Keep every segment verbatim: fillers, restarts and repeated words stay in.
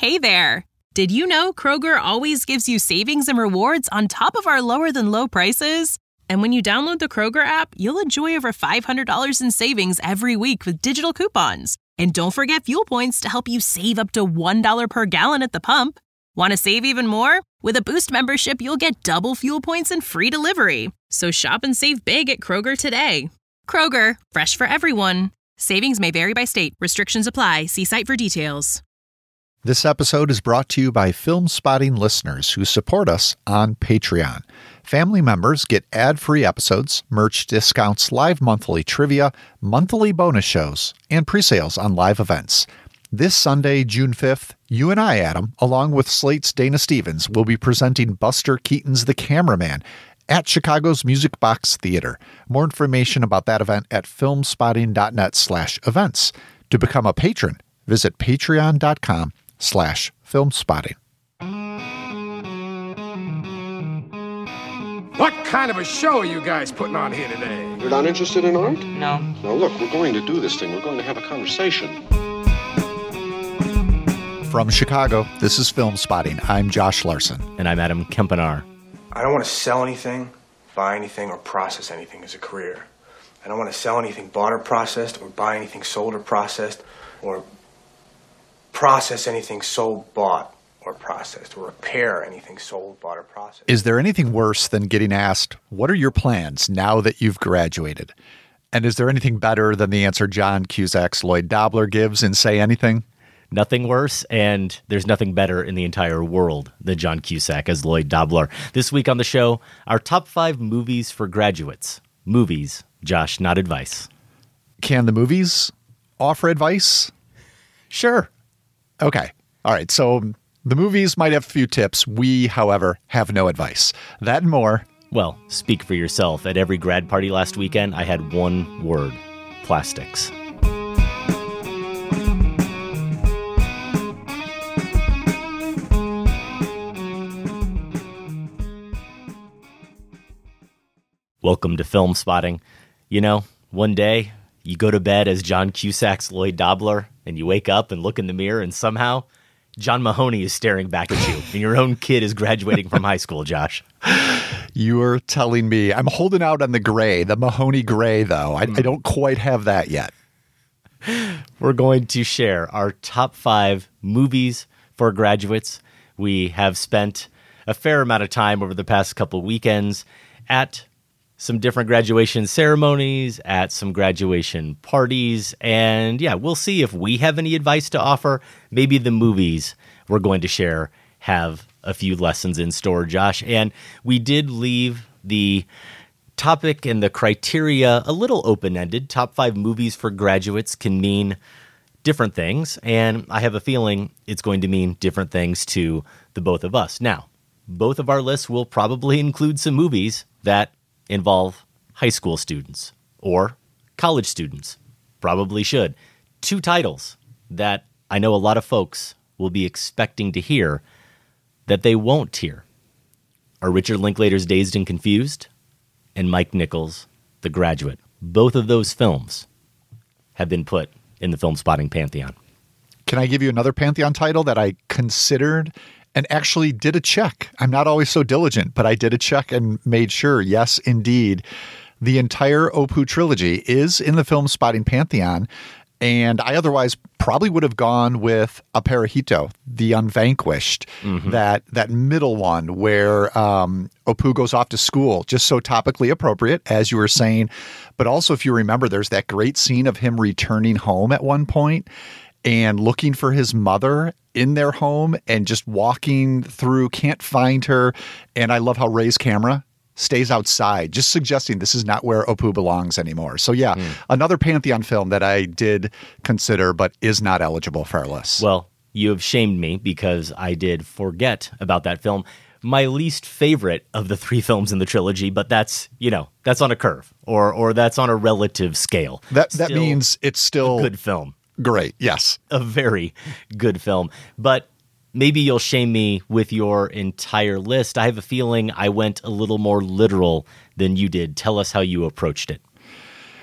Hey there! Did you know Kroger always gives you savings and rewards on top of our lower-than-low prices? And when you download the Kroger app, you'll enjoy over five hundred dollars in savings every week with digital coupons. And don't forget fuel points to help you save up to one dollar per gallon at the pump. Want to save even more? With a Boost membership, you'll get double fuel points and free delivery. So shop and save big at Kroger today. Kroger, fresh for everyone. Savings may vary by state. Restrictions apply. See site for details. This episode is brought to you by Film Spotting listeners who support us on Patreon. Family members get ad-free episodes, merch discounts, live monthly trivia, monthly bonus shows, and pre-sales on live events. This Sunday, June fifth, you and I, Adam, along with Slate's Dana Stevens, will be presenting Buster Keaton's The Cameraman at Chicago's Music Box Theater. More information about that event at filmspotting.net slash events. To become a patron, visit patreon.com slash filmspotting. What kind of a show are you guys putting on here today? You're not interested in art? No. Now look, we're going to do this thing. We're going to have a conversation. From Chicago, this is Film Spotting. I'm Josh Larson. And I'm Adam Kempenaar. I don't want to sell anything, buy anything, or process anything as a career. I don't want to sell anything bought or processed, or buy anything sold or processed, or process anything sold, bought, or processed, or repair anything sold, bought, or processed. Is there anything worse than getting asked, what are your plans now that you've graduated? And is there anything better than the answer John Cusack's Lloyd Dobler gives in Say Anything? Nothing worse, and there's nothing better in the entire world than John Cusack as Lloyd Dobler. This week on the show, our top five movies for graduates. Movies, Josh, not advice. Can the movies offer advice? Sure. Okay. All right. So the movies might have a few tips. We, however, have no advice. That and more. Well, speak for yourself. At every grad party last weekend, I had one word: plastics. Welcome to Film Spotting. You know, one day you go to bed as John Cusack's Lloyd Dobler, and you wake up and look in the mirror, and somehow John Mahoney is staring back at you, and your own kid is graduating from high school, Josh. You're telling me. I'm holding out on the gray, the Mahoney gray, though. I, mm. I don't quite have that yet. We're going to share our top five movies for graduates. We have spent a fair amount of time over the past couple of weekends at some different graduation ceremonies, at some graduation parties, and yeah, we'll see if we have any advice to offer. Maybe the movies we're going to share have a few lessons in store, Josh. And we did leave the topic and the criteria a little open-ended. Top five movies for graduates can mean different things, and I have a feeling it's going to mean different things to the both of us. Now, both of our lists will probably include some movies that involve high school students or college students. Probably should. Two titles that I know a lot of folks will be expecting to hear that they won't hear are Richard Linklater's Dazed and Confused and Mike Nichols' The Graduate. Both of those films have been put in the Film Spotting Pantheon. Can I give you another Pantheon title that I considered and actually did a check? I'm not always so diligent, but I did a check and made sure, yes, indeed, the entire Opu trilogy is in the Film Spotting Pantheon. And I otherwise probably would have gone with Aparajito, The Unvanquished, mm-hmm. that that middle one where um, Opu goes off to school, just so topically appropriate, as you were saying. But also, if you remember, there's that great scene of him returning home at one point and looking for his mother in their home and just walking through, can't find her. And I love how Ray's camera stays outside, just suggesting this is not where Opu belongs anymore. So yeah, mm. another Pantheon film that I did consider, but is not eligible for our list. Well, you have shamed me because I did forget about that film. My least favorite of the three films in the trilogy, but that's, you know, that's on a curve or or that's on a relative scale. That that still means it's still a good film. Great, yes. A very good film. But maybe you'll shame me with your entire list. I have a feeling I went a little more literal than you did. Tell us how you approached it.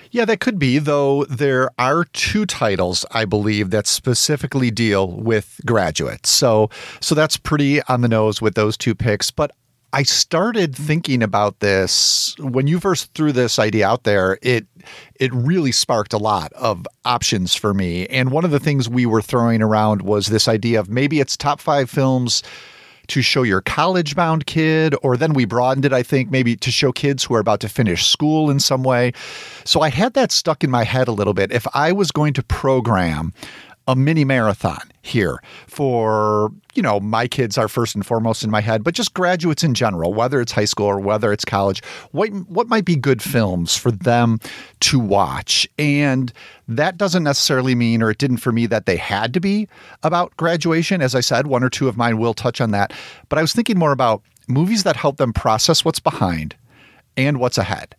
Yeah, that could be, though there are two titles, I believe, that specifically deal with graduates. So so that's pretty on the nose with those two picks. But I started thinking about this when you first threw this idea out there. It it really sparked a lot of options for me. And one of the things we were throwing around was this idea of maybe it's top five films to show your college-bound kid, or then we broadened it, I think, maybe to show kids who are about to finish school in some way. So I had that stuck in my head a little bit. If I was going to program a mini marathon here for, you know, my kids are first and foremost in my head, but just graduates in general, whether it's high school or whether it's college, what, what might be good films for them to watch? And that doesn't necessarily mean, or it didn't for me, that they had to be about graduation. As I said, one or two of mine will touch on that. But I was thinking more about movies that help them process what's behind and what's ahead.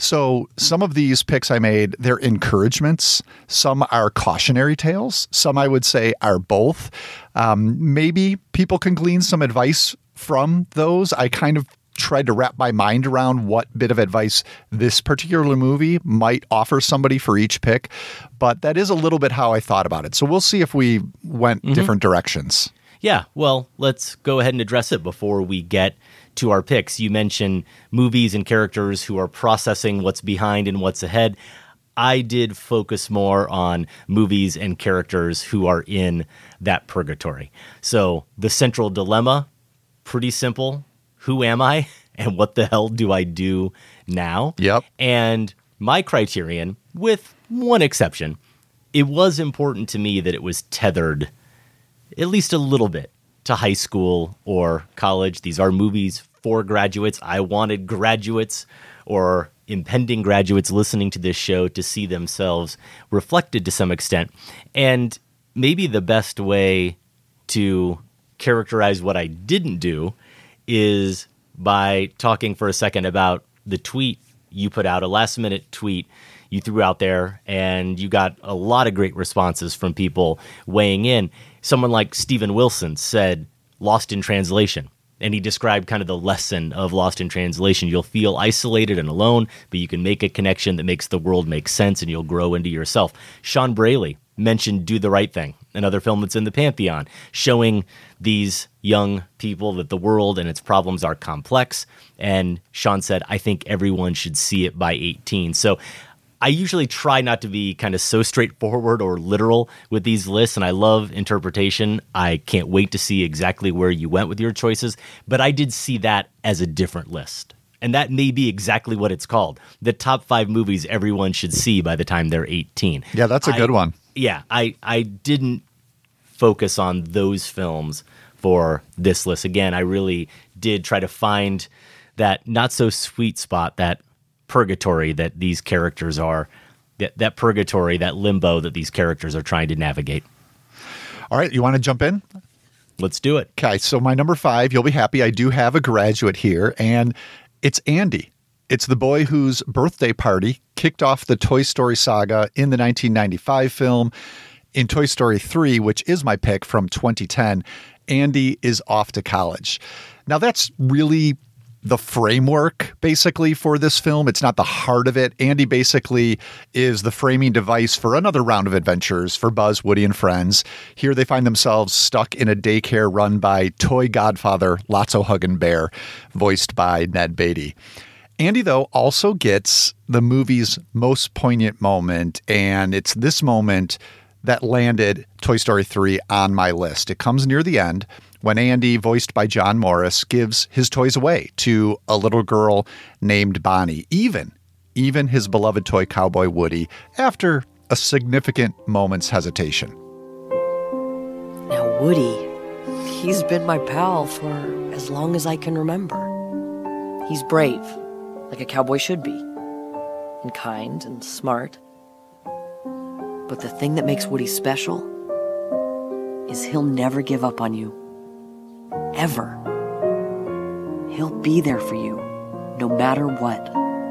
So some of these picks I made, they're encouragements. Some are cautionary tales. Some I would say are both. Um, maybe people can glean some advice from those. I kind of tried to wrap my mind around what bit of advice this particular movie might offer somebody for each pick. But that is a little bit how I thought about it. So we'll see if we went mm-hmm. different directions. Yeah, well, let's go ahead and address it before we get to our picks. You mentioned movies and characters who are processing what's behind and what's ahead. I did focus more on movies and characters who are in that purgatory. So the central dilemma, pretty simple. Who am I and what the hell do I do now? Yep. And my criterion, with one exception, it was important to me that it was tethered at least a little bit to high school or college. These are movies for graduates. I wanted graduates or impending graduates listening to this show to see themselves reflected to some extent. And maybe the best way to characterize what I didn't do is by talking for a second about the tweet you put out, a last minute tweet you threw out there, and you got a lot of great responses from people weighing in. Someone like Steven Wilson said, Lost in Translation. And he described kind of the lesson of Lost in Translation. You'll feel isolated and alone, but you can make a connection that makes the world make sense, and you'll grow into yourself. Sean Braley mentioned Do the Right Thing, another film that's in the Pantheon, showing these young people that the world and its problems are complex. And Sean said, I think everyone should see it by eighteen. So I usually try not to be kind of so straightforward or literal with these lists, and I love interpretation. I can't wait to see exactly where you went with your choices, but I did see that as a different list. And that may be exactly what it's called. The top five movies everyone should see by the time they're eighteen. Yeah, that's a I, good one. Yeah, I, I didn't focus on those films for this list. Again, I really did try to find that not so sweet spot, that purgatory that these characters are, that, that purgatory, that limbo that these characters are trying to navigate. All right, you want to jump in? Let's do it. Okay, so my number five, you'll be happy, I do have a graduate here, and it's Andy. It's the boy whose birthday party kicked off the Toy Story saga in the nineteen ninety-five film. In Toy Story three, which is my pick from twenty ten, Andy is off to college. Now, that's really the framework, basically, for this film. It's not the heart of it. Andy basically is the framing device for another round of adventures for Buzz, Woody, and friends. Here they find themselves stuck in a daycare run by toy godfather Lotso Huggin' Bear, voiced by Ned Beatty. Andy, though, also gets the movie's most poignant moment, and it's this moment that landed Toy Story three on my list. It comes near the end when Andy, voiced by John Morris, gives his toys away to a little girl named Bonnie, even, even his beloved toy cowboy Woody, after a significant moment's hesitation. Now, Woody, he's been my pal for as long as I can remember. He's brave, like a cowboy should be, and kind and smart. But the thing that makes Woody special is he'll never give up on you. Ever. He'll be there for you, no matter what.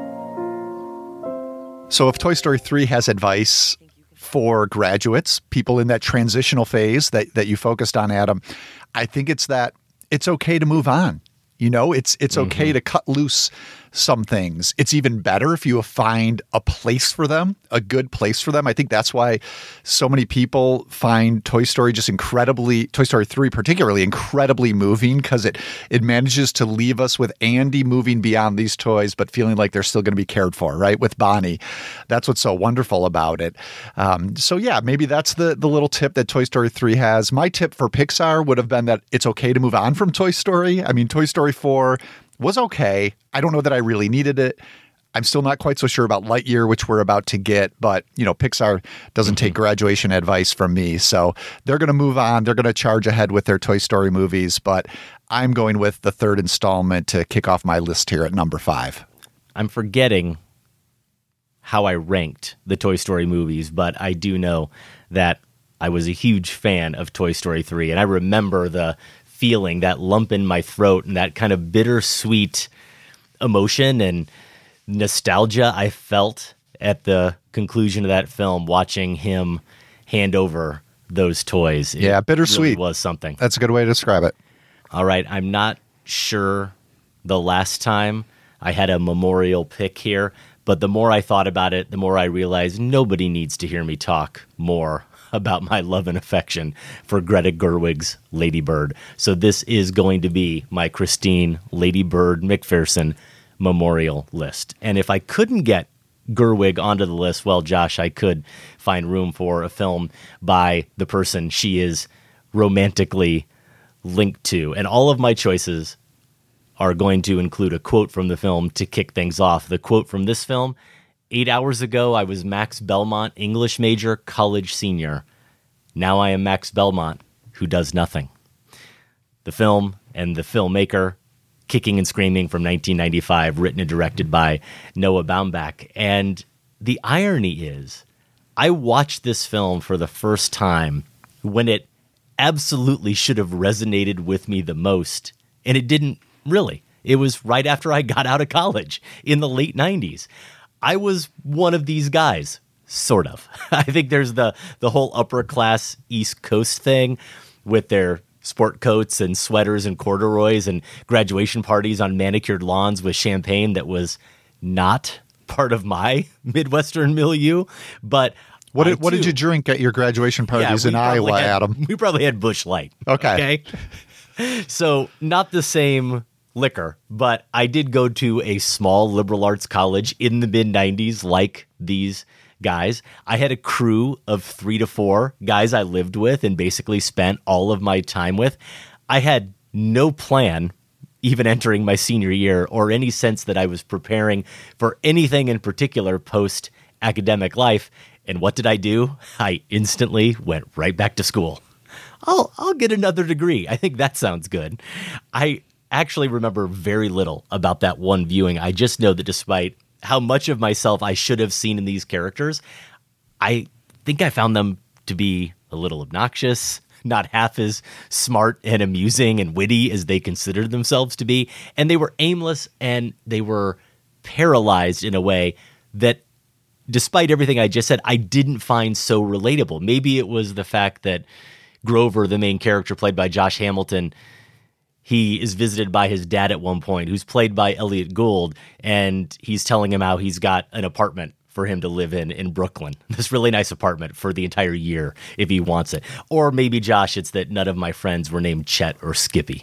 So if Toy Story three has advice for graduates, people in that transitional phase that, that you focused on, Adam, I think it's that it's okay to move on. You know, it's it's okay mm-hmm. to cut loose some things. It's even better if you find a place for them, a good place for them. I think that's why so many people find Toy Story just incredibly, Toy Story three particularly, incredibly moving, because it it manages to leave us with Andy moving beyond these toys, but feeling like they're still going to be cared for, right? With Bonnie. That's what's so wonderful about it. Um, so yeah, maybe that's the, the little tip that Toy Story three has. My tip for Pixar would have been that it's okay to move on from Toy Story. I mean, Toy Story four was okay. I don't know that I really needed it. I'm still not quite so sure about Lightyear, which we're about to get, but you know, Pixar doesn't take graduation advice from me. So they're going to move on. They're going to charge ahead with their Toy Story movies, but I'm going with the third installment to kick off my list here at number five. I'm forgetting how I ranked the Toy Story movies, but I do know that I was a huge fan of Toy Story three, and I remember the feeling, that lump in my throat, and that kind of bittersweet emotion and nostalgia I felt at the conclusion of that film, watching him hand over those toys. It yeah, bittersweet really was something. That's a good way to describe it. All right, I'm not sure the last time I had a memorial pick here, but the more I thought about it, the more I realized nobody needs to hear me talk more about my love and affection for Greta Gerwig's Lady Bird. So this is going to be my Christine Lady Bird McPherson memorial list. And if I couldn't get Gerwig onto the list, well, Josh, I could find room for a film by the person she is romantically linked to. And all of my choices are going to include a quote from the film to kick things off. The quote from this film: eight hours ago, I was Max Belmont, English major, college senior. Now I am Max Belmont, who does nothing. The film and the filmmaker, Kicking and Screaming from nineteen ninety-five, written and directed by Noah Baumbach. And the irony is, I watched this film for the first time when it absolutely should have resonated with me the most, and it didn't really. It was right after I got out of college in the late nineties. I was one of these guys, sort of. I think there's the the whole upper class East Coast thing with their sport coats and sweaters and corduroys and graduation parties on manicured lawns with champagne that was not part of my Midwestern milieu. But what did, I, what too, did you drink at your graduation parties yeah, in Iowa, had, Adam? We probably had Busch Light. Okay. okay? So not the same liquor, but I did go to a small liberal arts college in the mid nineties like these guys. I had a crew of three to four guys I lived with and basically spent all of my time with. I had no plan, even entering my senior year, or any sense that I was preparing for anything in particular post-academic life. And what did I do? I instantly went right back to school. I'll, I'll get another degree. I think that sounds good. I actually remember very little about that one viewing. I just know that despite how much of myself I should have seen in these characters, I think I found them to be a little obnoxious, not half as smart and amusing and witty as they considered themselves to be. And they were aimless, and they were paralyzed in a way that, despite everything I just said, I didn't find so relatable. Maybe it was the fact that Grover, the main character played by Josh Hamilton, he is visited by his dad at one point, who's played by Elliot Gould, and he's telling him how he's got an apartment for him to live in in Brooklyn. This really nice apartment for the entire year if he wants it. Or maybe, Josh, it's that none of my friends were named Chet or Skippy.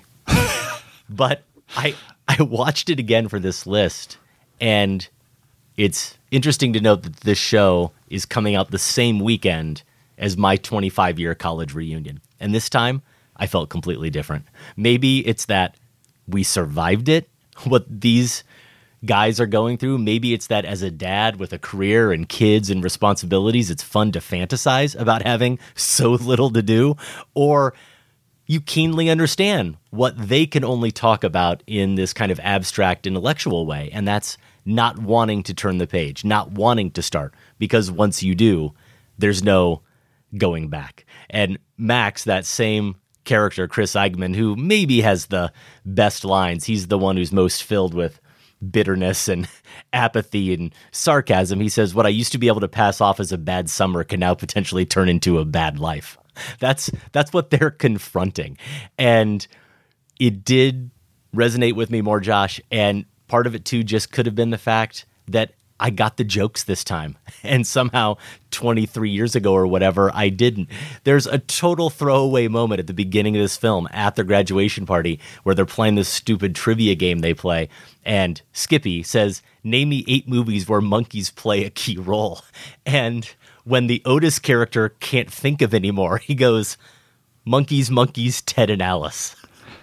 But I I watched it again for this list, and it's interesting to note that this show is coming out the same weekend as my twenty-five-year college reunion. And this time, I felt completely different. Maybe it's that we survived it, what these guys are going through. Maybe it's that as a dad with a career and kids and responsibilities, it's fun to fantasize about having so little to do. Or you keenly understand what they can only talk about in this kind of abstract intellectual way. And that's not wanting to turn the page, not wanting to start. Because once you do, there's no going back. And Max, that same character, Chris Eichmann, who maybe has the best lines. He's the one who's most filled with bitterness and apathy and sarcasm. He says, what I used to be able to pass off as a bad summer can now potentially turn into a bad life. That's that's what they're confronting. And it did resonate with me more, Josh. And part of it too just could have been the fact that I got the jokes this time. And somehow twenty-three years ago or whatever, I didn't. There's a total throwaway moment at the beginning of this film at their graduation party where they're playing this stupid trivia game they play. And Skippy says, name me eight movies where monkeys play a key role. And when the Otis character can't think of anymore, he goes, Monkeys, Monkeys, Ted and Alice.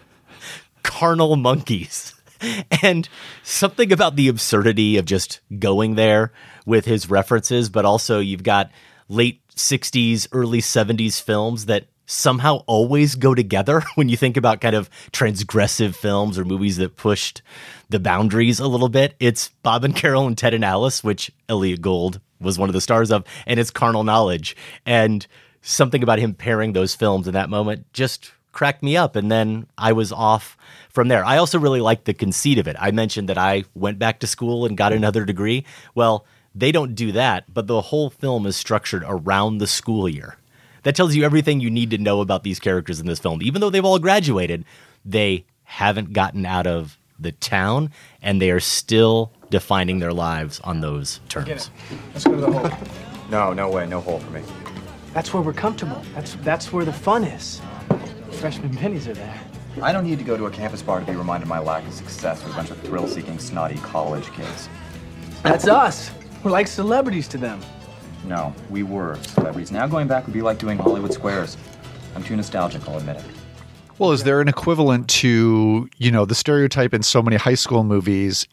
Carnal monkeys. And something about the absurdity of just going there with his references, but also you've got late sixties, early seventies films that somehow always go together when you think about kind of transgressive films or movies that pushed the boundaries a little bit. It's Bob and Carol and Ted and Alice, which Elliot Gould was one of the stars of, and it's Carnal Knowledge. And something about him pairing those films in that moment just cracked me up, and then I was off from there. I also really liked the conceit of it. I mentioned that I went back to school and got another degree. Well, they don't do that, but the whole film is structured around the school year. That tells you everything you need to know about these characters in this film. Even though they've all graduated, they haven't gotten out of the town, and they are still defining their lives on those terms. Let's go to the hole. No, no way, no hole for me. That's where we're comfortable. That's that's where the fun is. Freshman pennies are there. I don't need to go to a campus bar to be reminded of my lack of success with a bunch of thrill-seeking, snotty college kids. That's us. We're like celebrities to them. No, we were celebrities. Now going back would be like doing Hollywood Squares. I'm too nostalgic, I'll admit it. Well, is there an equivalent to, you know, the stereotype in so many high school movies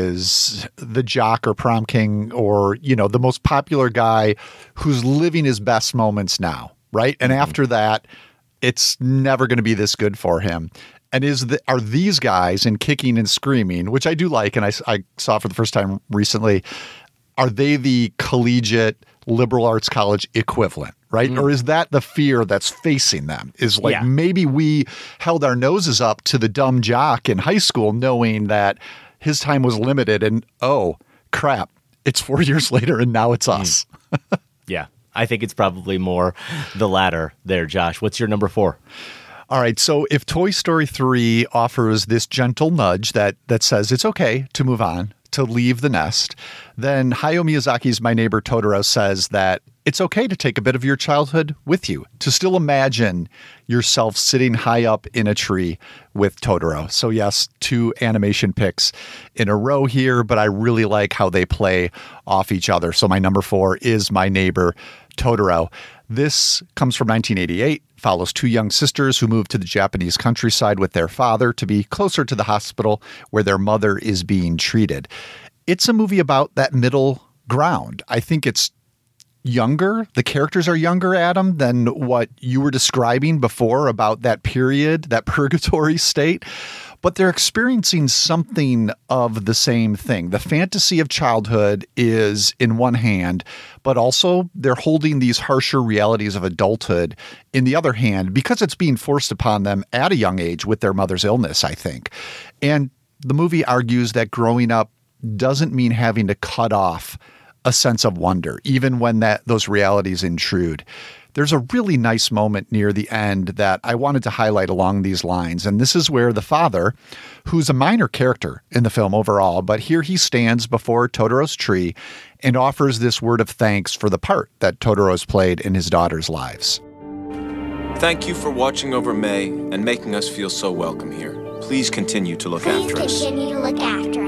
is the jock or prom king or, you know, the most popular guy who's living his best moments now, right? And mm-hmm. after that, it's never going to be this good for him. And is the, are these guys in Kicking and Screaming, which I do like, and I, I saw for the first time recently, are they the collegiate liberal arts college equivalent, right? Mm. Or is that the fear that's facing them? Is like, yeah. maybe we held our noses up to the dumb jock in high school knowing that his time was limited and, oh, crap, it's four years later and now it's us. Mm. Yeah. I think it's probably more the latter there, Josh. What's your number four? All right. So if Toy Story three offers this gentle nudge that that says it's okay to move on, to leave the nest, then Hayao Miyazaki's My Neighbor Totoro says that it's okay to take a bit of your childhood with you, to still imagine yourself sitting high up in a tree with Totoro. So yes, two animation picks in a row here, but I really like how they play off each other. So my number four is My Neighbor Totoro. This comes from nineteen eighty-eight, follows two young sisters who move to the Japanese countryside with their father to be closer to the hospital where their mother is being treated. It's a movie about that middle ground. I think it's younger. The characters are younger, Adam, than what you were describing before about that period, that purgatory state. But they're experiencing something of the same thing. The fantasy of childhood is in one hand, but also they're holding these harsher realities of adulthood in the other hand because it's being forced upon them at a young age with their mother's illness, I think. And the movie argues that growing up doesn't mean having to cut off a sense of wonder, even when that those realities intrude. There's a really nice moment near the end that I wanted to highlight along these lines. And this is where the father, who's a minor character in the film overall, but here he stands before Totoro's tree and offers this word of thanks for the part that Totoro's played in his daughter's lives. Thank you for watching over May and making us feel so welcome here. Please continue to look Please after us. Please continue to look after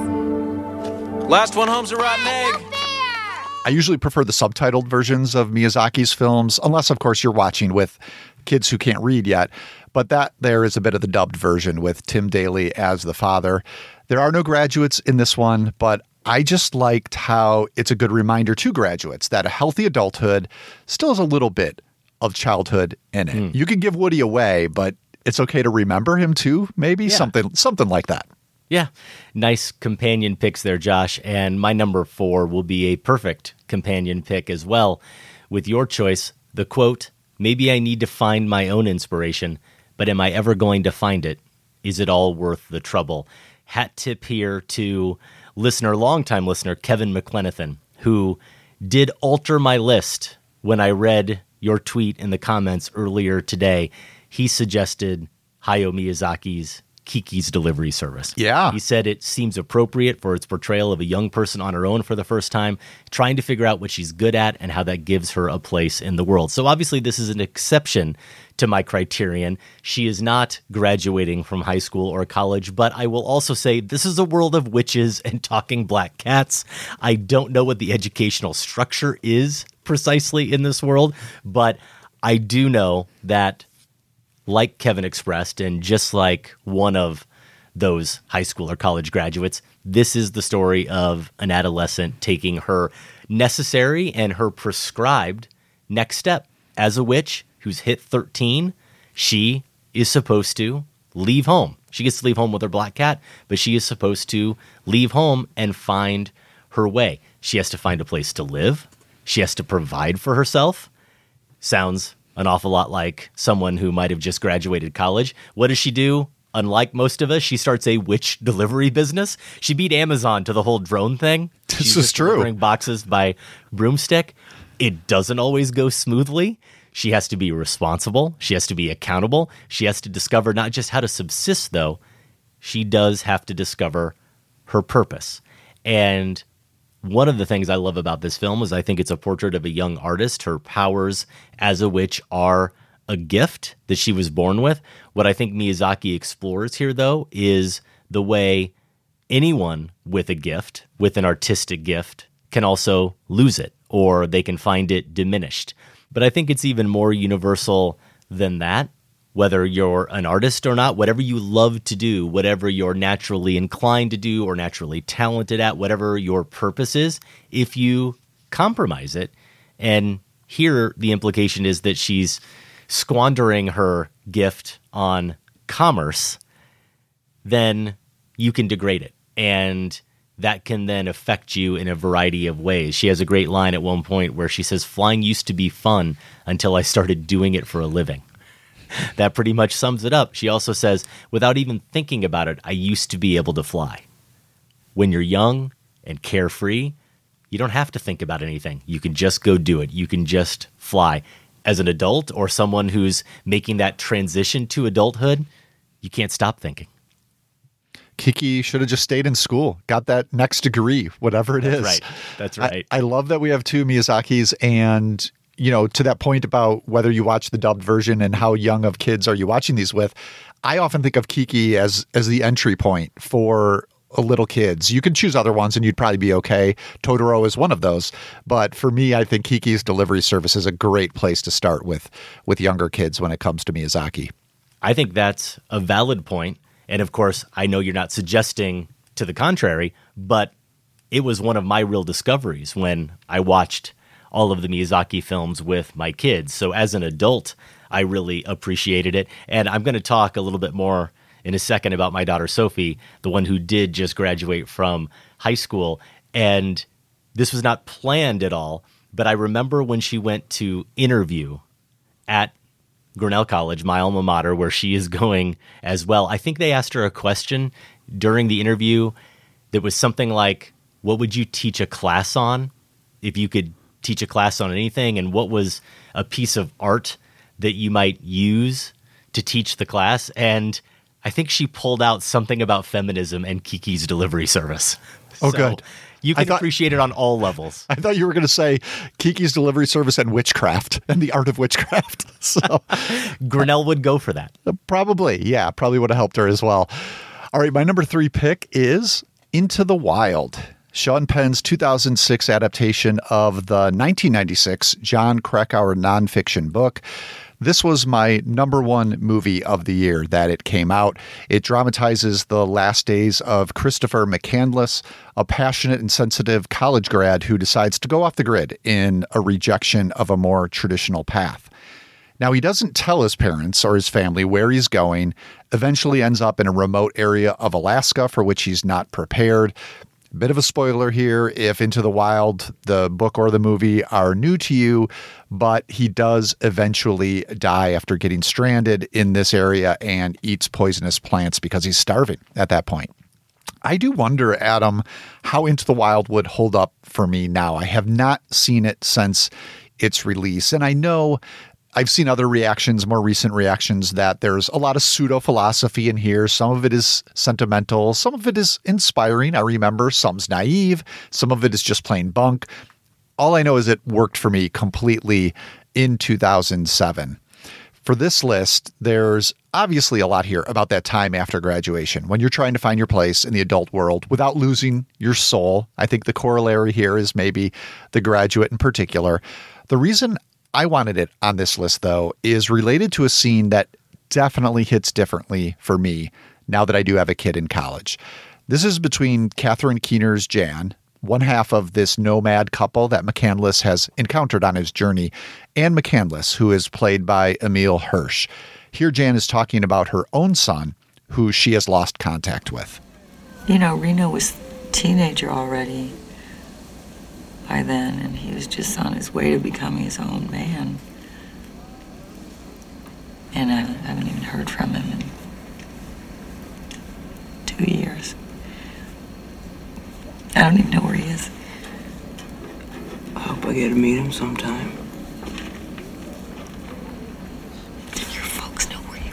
us. Last one home's a rotten egg. I usually prefer the subtitled versions of Miyazaki's films, unless, of course, you're watching with kids who can't read yet. But that there is a bit of the dubbed version with Tim Daly as the father. There are no graduates in this one, but I just liked how it's a good reminder to graduates that a healthy adulthood still has a little bit of childhood in it. Mm. You can give Woody away, but it's okay to remember him too, maybe? Yeah. Something, something like that. Yeah. Nice companion picks there, Josh. And my number four will be a perfect companion pick as well. With your choice, the quote, "Maybe I need to find my own inspiration, but am I ever going to find it? Is it all worth the trouble?" Hat tip here to listener, longtime listener, Kevin McLenithan, who did alter my list when I read your tweet in the comments earlier today. He suggested Hayao Miyazaki's Kiki's Delivery Service. Yeah. He said it seems appropriate for its portrayal of a young person on her own for the first time, trying to figure out what she's good at and how that gives her a place in the world. So obviously this is an exception to my criterion. She is not graduating from high school or college, but I will also say this is a world of witches and talking black cats. I don't know what the educational structure is precisely in this world, but I do know that, like Kevin expressed, and just like one of those high school or college graduates, this is the story of an adolescent taking her necessary and her prescribed next step. As a witch who's hit thirteen, she is supposed to leave home. She gets to leave home with her black cat, but she is supposed to leave home and find her way. She has to find a place to live. She has to provide for herself. Sounds an awful lot like someone who might have just graduated college. What does she do? Unlike most of us, she starts a witch delivery business. She beat Amazon to the whole drone thing. This She's is just true. delivering boxes by broomstick. It doesn't always go smoothly. She has to be responsible. She has to be accountable. She has to discover not just how to subsist, though. She does have to discover her purpose. And one of the things I love about this film is I think it's a portrait of a young artist. Her powers as a witch are a gift that she was born with. What I think Miyazaki explores here, though, is the way anyone with a gift, with an artistic gift, can also lose it, or they can find it diminished. But I think it's even more universal than that. Whether you're an artist or not, whatever you love to do, whatever you're naturally inclined to do or naturally talented at, whatever your purpose is, if you compromise it, and here the implication is that she's squandering her gift on commerce, then you can degrade it. And that can then affect you in a variety of ways. She has a great line at one point where she says, "Flying used to be fun until I started doing it for a living." That pretty much sums it up. She also says, without even thinking about it, I used to be able to fly. When you're young and carefree, you don't have to think about anything. You can just go do it. You can just fly. As an adult or someone who's making that transition to adulthood, you can't stop thinking. Kiki should have just stayed in school, got that next degree, whatever it That's is. right. That's right. I, I love that we have two Miyazakis, and you know, to that point about whether you watch the dubbed version and how young of kids are you watching these with, I often think of Kiki as as the entry point for little kids. You can choose other ones and you'd probably be okay. Totoro is one of those. But for me, I think Kiki's Delivery Service is a great place to start with with younger kids when it comes to Miyazaki. I think that's a valid point. And of course, I know you're not suggesting to the contrary, but it was one of my real discoveries when I watched all of the Miyazaki films with my kids. So as an adult, I really appreciated it. And I'm going to talk a little bit more in a second about my daughter, Sophie, the one who did just graduate from high school. And this was not planned at all, but I remember when she went to interview at Grinnell College, my alma mater, where she is going as well. I think they asked her a question during the interview that was something like, what would you teach a class on if you could teach a class on anything? And what was a piece of art that you might use to teach the class? And I think she pulled out something about feminism and Kiki's Delivery Service. Oh, So good. You can thought- appreciate it on all levels. I thought you were going to say Kiki's Delivery Service and witchcraft and the art of witchcraft. So Grinnell would go for that. probably, yeah, probably would have helped her as well. All right, my number three pick is Into the Wild. Sean Penn's two thousand six adaptation of the nineteen ninety-six John Krakauer nonfiction book. This was my number one movie of the year that it came out. It dramatizes the last days of Christopher McCandless, a passionate and sensitive college grad who decides to go off the grid in a rejection of a more traditional path. Now, he doesn't tell his parents or his family where he's going, eventually ends up in a remote area of Alaska for which he's not prepared. Bit of a spoiler here if Into the Wild, the book or the movie, are new to you, but he does eventually die after getting stranded in this area and eats poisonous plants because he's starving at that point. I do wonder, Adam, how Into the Wild would hold up for me now. I have not seen it since its release, and I know I've seen other reactions, more recent reactions, that there's a lot of pseudo-philosophy in here. Some of it is sentimental. Some of it is inspiring. I remember some's naive. Some of it is just plain bunk. All I know is it worked for me completely in two thousand seven. For this list, there's obviously a lot here about that time after graduation, when you're trying to find your place in the adult world without losing your soul. I think the corollary here is maybe The Graduate in particular. The reason I wanted it on this list, though, is related to a scene that definitely hits differently for me now that I do have a kid in college. This is between Catherine Keener's Jan, one half of this nomad couple that McCandless has encountered on his journey, and McCandless, who is played by Emile Hirsch. Here Jan is talking about her own son, who she has lost contact with. You know, Reno was a teenager already by then, and he was just on his way to becoming his own man. And I haven't even heard from him in two years. I don't even know where he is. I hope I get to meet him sometime. Your folks know where you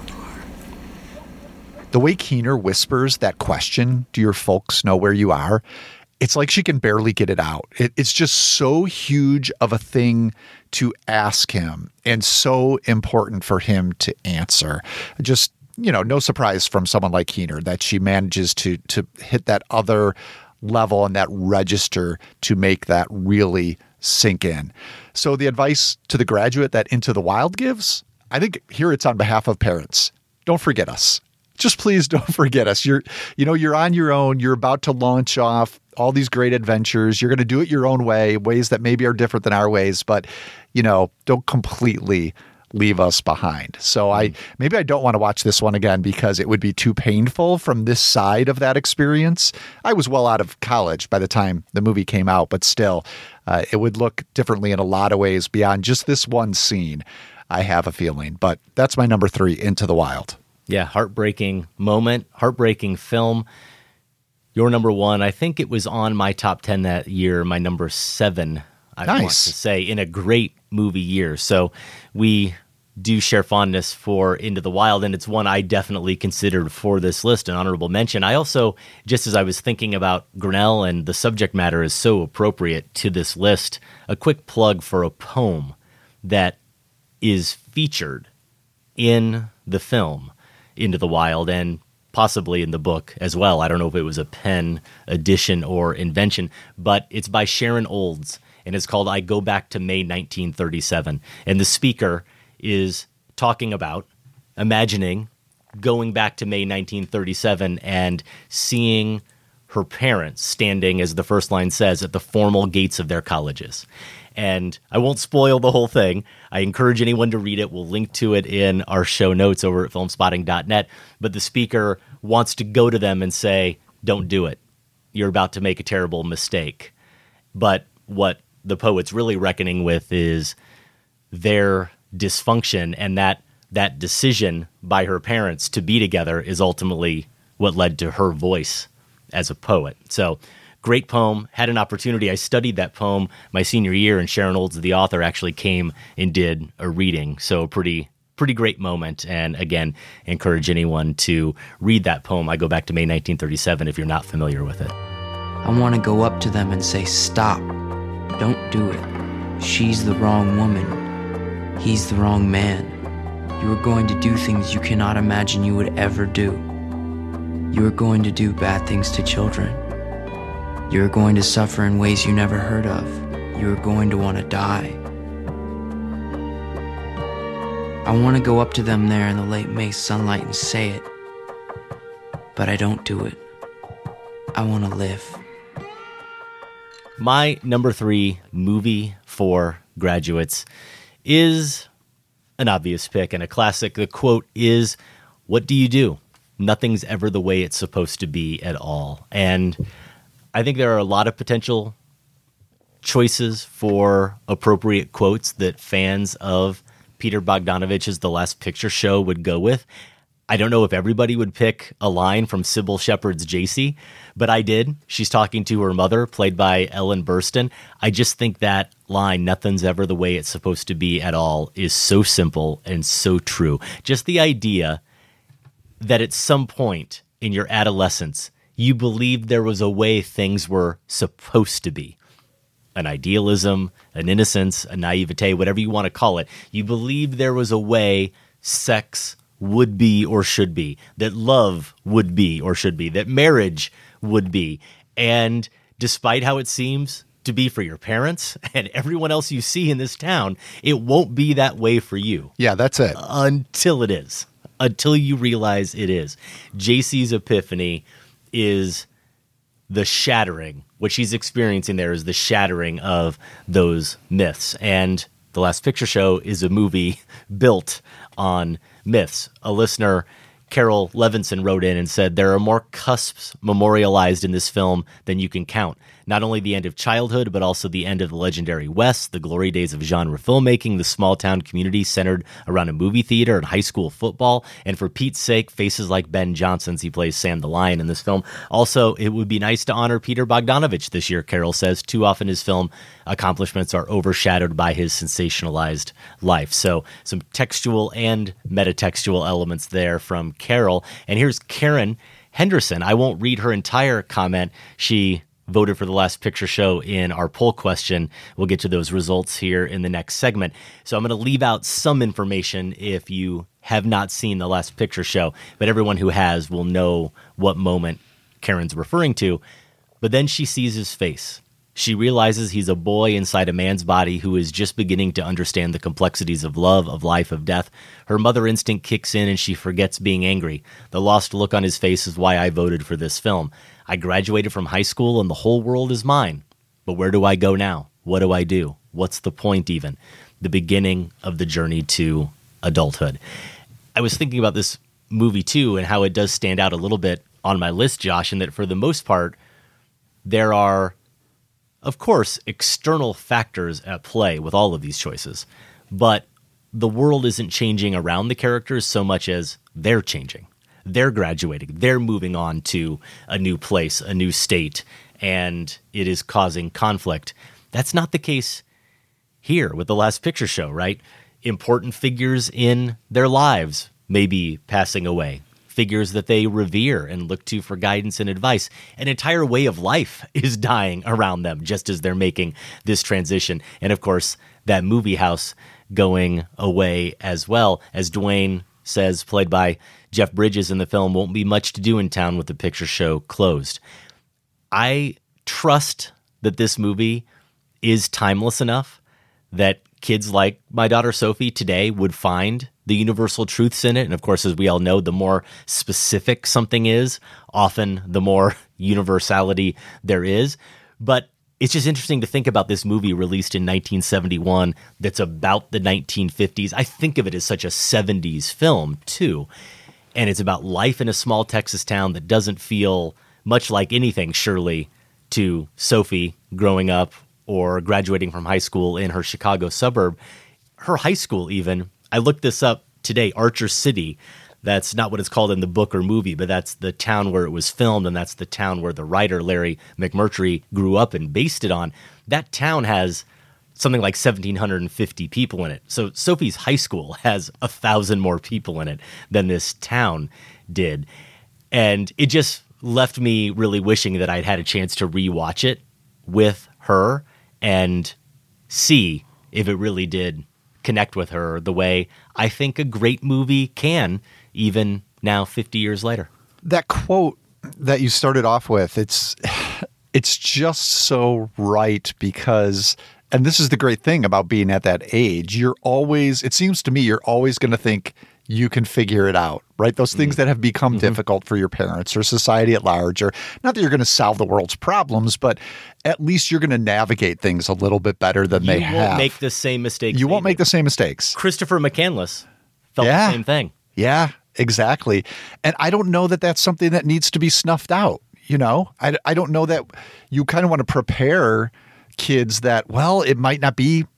are. The way Keener whispers that question, do your folks know where you are? It's like she can barely get it out. It, it's just so huge of a thing to ask him and so important for him to answer. Just, you know, no surprise from someone like Keener that she manages to to hit that other level and that register to make that really sink in. So the advice to The Graduate that Into the Wild gives, I think here it's on behalf of parents. Don't forget us. Just please don't forget us. You're, you know, you're on your own. You're about to launch off all these great adventures. You're going to do it your own way, ways that maybe are different than our ways, but, you know, don't completely leave us behind. So I maybe I don't want to watch this one again because it would be too painful from this side of that experience. I was well out of college by the time the movie came out, but still, uh, it would look differently in a lot of ways beyond just this one scene, I have a feeling. But that's my number three, Into the Wild. Yeah, heartbreaking moment, heartbreaking film. Your number one, I think it was on my top ten that year, my number seven, I nice. want to say, in a great movie year. So we do share fondness for Into the Wild, and it's one I definitely considered for this list, an honorable mention. I also, just as I was thinking about Grinnell and the subject matter is so appropriate to this list, a quick plug for a poem that is featured in the film Into the Wild and possibly in the book as well. I don't know if it was a pen addition or invention, but it's by Sharon Olds, and it's called I Go Back to May nineteen thirty-seven. And the speaker is talking about imagining going back to May nineteen thirty-seven and seeing her parents standing, as the first line says, at the formal gates of their colleges. And I won't spoil the whole thing. I encourage anyone to read it. We'll link to it in our show notes over at filmspotting dot net. But the speaker wants to go to them and say, don't do it. You're about to make a terrible mistake. But what the poet's really reckoning with is their dysfunction, and that that decision by her parents to be together is ultimately what led to her voice as a poet. So great poem. Had an opportunity. I studied that poem my senior year, and Sharon Olds, the author, actually came and did a reading. So pretty pretty great moment. And again, encourage anyone to read that poem. I Go Back to May nineteen thirty-seven if you're not familiar with it. I want to go up to them and say, stop. Don't do it. She's the wrong woman. He's the wrong man. You are going to do things you cannot imagine you would ever do. You are going to do bad things to children. You are going to suffer in ways you never heard of. You are going to want to die. I want to go up to them there in the late May sunlight and say it, but I don't do it. I want to live. My number three movie for graduates is an obvious pick and a classic. The quote is, "What do you do? Nothing's ever the way it's supposed to be at all." And I think there are a lot of potential choices for appropriate quotes that fans of Peter Bogdanovich's The Last Picture Show would go with. I don't know if everybody would pick a line from Sybil Shepherd's J C, but I did. She's talking to her mother, played by Ellen Burstyn. I just think that line, nothing's ever the way it's supposed to be at all, is so simple and so true. Just the idea that at some point in your adolescence, you believed there was a way things were supposed to be. An idealism, an innocence, a naivete, whatever you want to call it. You believed there was a way sex would be or should be, that love would be or should be, that marriage would be. And despite how it seems to be for your parents and everyone else you see in this town, it won't be that way for you. Yeah, that's it. Until it is. Until you realize it is. J C's epiphany is the shattering. What she's experiencing there is the shattering of those myths. And The Last Picture Show is a movie built on myths. A listener, Carol Levinson, wrote in and said, there are more cusps memorialized in this film than you can count. Not only the end of childhood, but also the end of the legendary West, the glory days of genre filmmaking, the small-town community centered around a movie theater and high school football, and for Pete's sake, faces like Ben Johnson's. He plays Sam the Lion in this film. Also, it would be nice to honor Peter Bogdanovich this year, Carol says. Too often his film accomplishments are overshadowed by his sensationalized life. So some textual and metatextual elements there from Carol. And here's Karen Henderson. I won't read her entire comment. She voted for The Last Picture Show in our poll question. We'll get to those results here in the next segment. So I'm going to leave out some information if you have not seen The Last Picture Show, but everyone who has will know what moment Karen's referring to. But then she sees his face. She realizes he's a boy inside a man's body who is just beginning to understand the complexities of love, of life, of death. Her mother instinct kicks in and she forgets being angry. The lost look on his face is why I voted for this film. I graduated from high school and the whole world is mine. But where do I go now? What do I do? What's the point even? The beginning of the journey to adulthood. I was thinking about this movie too and how it does stand out a little bit on my list, Josh, and that for the most part, there are, of course, external factors at play with all of these choices. But the world isn't changing around the characters so much as they're changing. They're graduating. They're moving on to a new place, a new state, and it is causing conflict. That's not the case here with The Last Picture Show, right? Important figures in their lives may be passing away. Figures that they revere and look to for guidance and advice. An entire way of life is dying around them just as they're making this transition. And of course, that movie house going away as well. As Dwayne says, played by Jeff Bridges in the film, won't be much to do in town with the picture show closed. I trust that this movie is timeless enough that kids like my daughter Sophie today would find the universal truths in it. And of course, as we all know, the more specific something is, often the more universality there is. But it's just interesting to think about this movie released in nineteen seventy-one that's about the nineteen fifties. I think of it as such a seventies film, too. And it's about life in a small Texas town that doesn't feel much like anything, surely, to Sophie growing up or graduating from high school in her Chicago suburb. Her high school, even, I looked this up today, Archer City. That's not what it's called in the book or movie, but that's the town where it was filmed, and that's the town where the writer Larry McMurtry grew up and based it on. That town has something like one thousand seven hundred fifty people in it. So Sophie's high school has a thousand more people in it than this town did. And it just left me really wishing that I'd had a chance to rewatch it with her and see if it really did connect with her the way I think a great movie can, even now fifty years later. That quote that you started off with, it's it's just so right because, and this is the great thing about being at that age, you're always, it seems to me, you're always going to think you can figure it out, right? Those things mm-hmm. that have become mm-hmm. difficult for your parents or society at large, or not that you're going to solve the world's problems, but at least you're going to navigate things a little bit better than you they have. You won't make the same mistakes. You won't make the same mistakes. Christopher McCandless felt yeah. the same thing. Yeah, exactly. And I don't know that that's something that needs to be snuffed out. You know, I, I don't know that you kind of want to prepare kids that, well, it might not be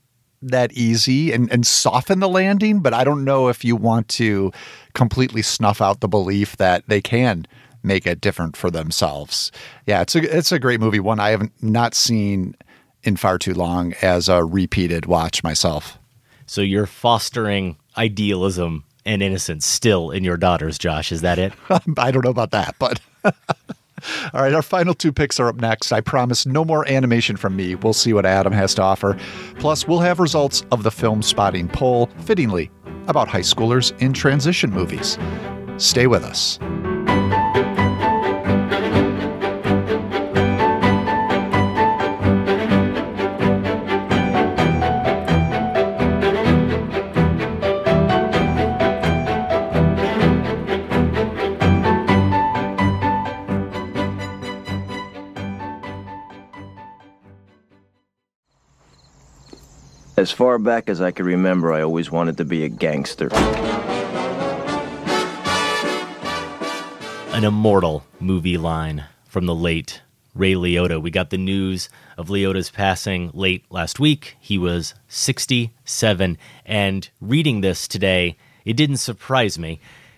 that easy and, and soften the landing, but I don't know if you want to completely snuff out the belief that they can make it different for themselves. Yeah, it's a it's a great movie. One I haven't not seen in far too long as a repeated watch myself. So you're fostering idealism and innocence still in your daughters, Josh. Is that it? I don't know about that, but all right, our final two picks are up next. I promise no more animation from me. We'll see what Adam has to offer. Plus, we'll have results of the film spotting poll, fittingly, about high schoolers in transition movies. Stay with us. As far back as I can remember, I always wanted to be a gangster. An immortal movie line from the late Ray Liotta. We got the news of Liotta's passing late last week. He was sixty-seven, and reading this today, it didn't surprise me.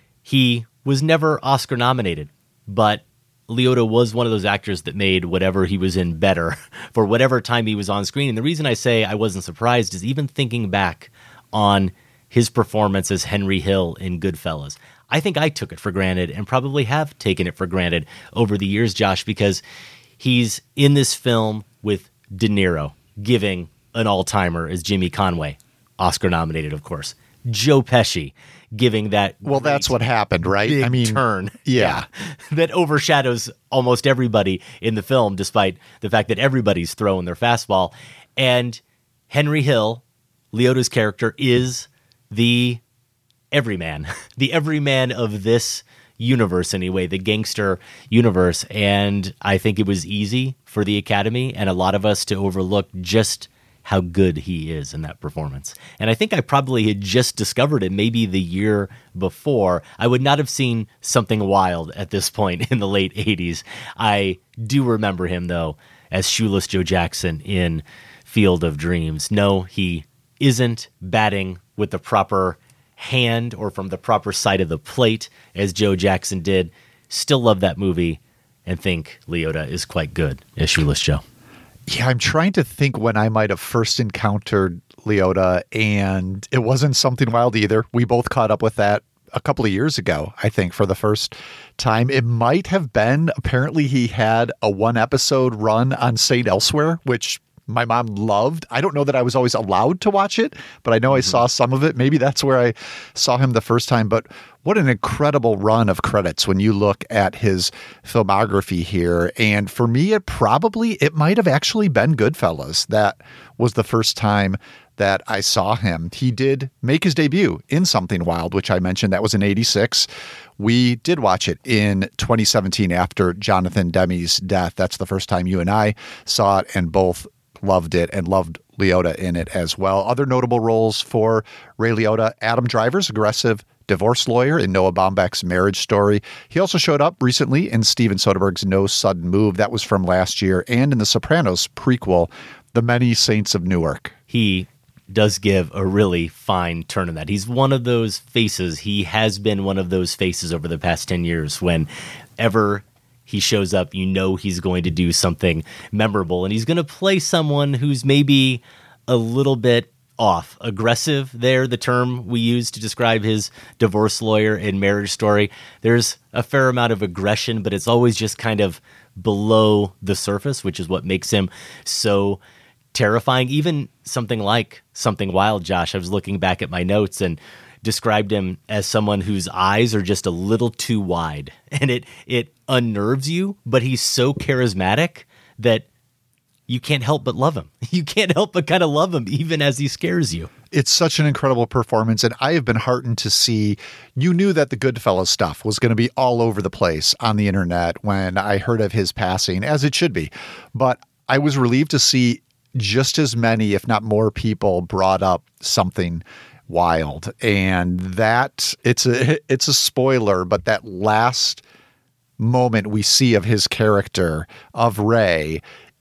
He was never Oscar nominated, but Liotta was one of those actors that made whatever he was in better for whatever time he was on screen. And the reason I say I wasn't surprised is even thinking back on his performance as Henry Hill in Goodfellas, I think I took it for granted and probably have taken it for granted over the years, Josh, because he's in this film with De Niro giving an all-timer as Jimmy Conway, Oscar nominated, of course. Joe Pesci giving that well that's what happened, right? Big I mean turn yeah. yeah that overshadows almost everybody in the film, despite the fact that everybody's throwing their fastball. And Henry Hill, Liotta's character, is the everyman the everyman of this universe anyway, the gangster universe. And I think it was easy for the Academy and a lot of us to overlook just how good he is in that performance. And I think I probably had just discovered it maybe the year before. I would not have seen Something Wild at this point in the late eighties. I do remember him, though, as Shoeless Joe Jackson in Field of Dreams. No, he isn't batting with the proper hand or from the proper side of the plate as Joe Jackson did. Still love that movie and think Liotta is quite good as Shoeless Joe. Yeah, I'm trying to think when I might have first encountered Liotta, and it wasn't Something Wild either. We both caught up with that a couple of years ago, I think, for the first time. It might have been, apparently he had a one-episode run on Saint Elsewhere, which my mom loved. I don't know that I was always allowed to watch it, but I know mm-hmm. I saw some of it. Maybe that's where I saw him the first time. But what an incredible run of credits when you look at his filmography here. And for me, it probably, it might have actually been Goodfellas. That was the first time that I saw him. He did make his debut in Something Wild, which I mentioned. That was in eighty-six. We did watch it in twenty seventeen after Jonathan Demme's death. That's the first time you and I saw it, and both loved it and loved Liotta in it as well. Other notable roles for Ray Liotta: Adam Driver's aggressive divorce lawyer in Noah Baumbach's Marriage Story. He also showed up recently in Steven Soderbergh's No Sudden Move. That was from last year. And in the Sopranos prequel, The Many Saints of Newark. He does give a really fine turn in that. He's one of those faces. He has been one of those faces over the past ten years. Whenever he shows up, you know he's going to do something memorable, and he's going to play someone who's maybe a little bit off. Aggressive there, the term we use to describe his divorce lawyer in Marriage Story. There's a fair amount of aggression, but it's always just kind of below the surface, which is what makes him so terrifying. Even something like Something Wild, Josh, I was looking back at my notes and described him as someone whose eyes are just a little too wide, and it it unnerves you, but he's so charismatic that you can't help but love him. You can't help but kind of love him even as he scares you. It's such an incredible performance, and I have been heartened to see. You knew that the Goodfellas stuff was going to be all over the place on the internet when I heard of his passing, as it should be, but I was relieved to see just as many, if not more, people brought up Something Wild. And that it's a it's a spoiler, but that last moment we see of his character of Ray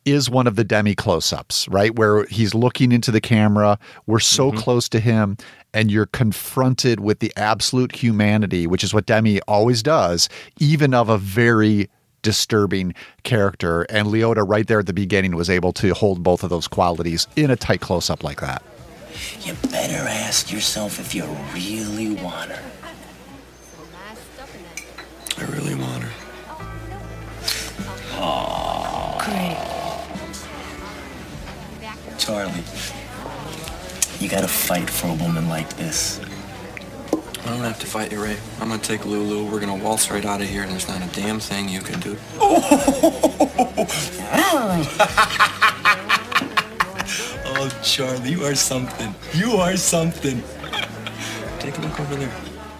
is one of the Demi close-ups, right? Where he's looking into the camera. We're so mm-hmm. close to him, and you're confronted with the absolute humanity, which is what Demi always does, even of a very disturbing character. And Liotta right there at the beginning was able to hold both of those qualities in a tight close-up like that. You better ask yourself if you really want her. I really want her. Oh, great. Charlie, you gotta fight for a woman like this. I don't have to fight you, Ray. I'm gonna take Lulu. We're gonna waltz right out of here, and there's not a damn thing you can do. Oh, Charlie, you are something. You are something. Take a look over there.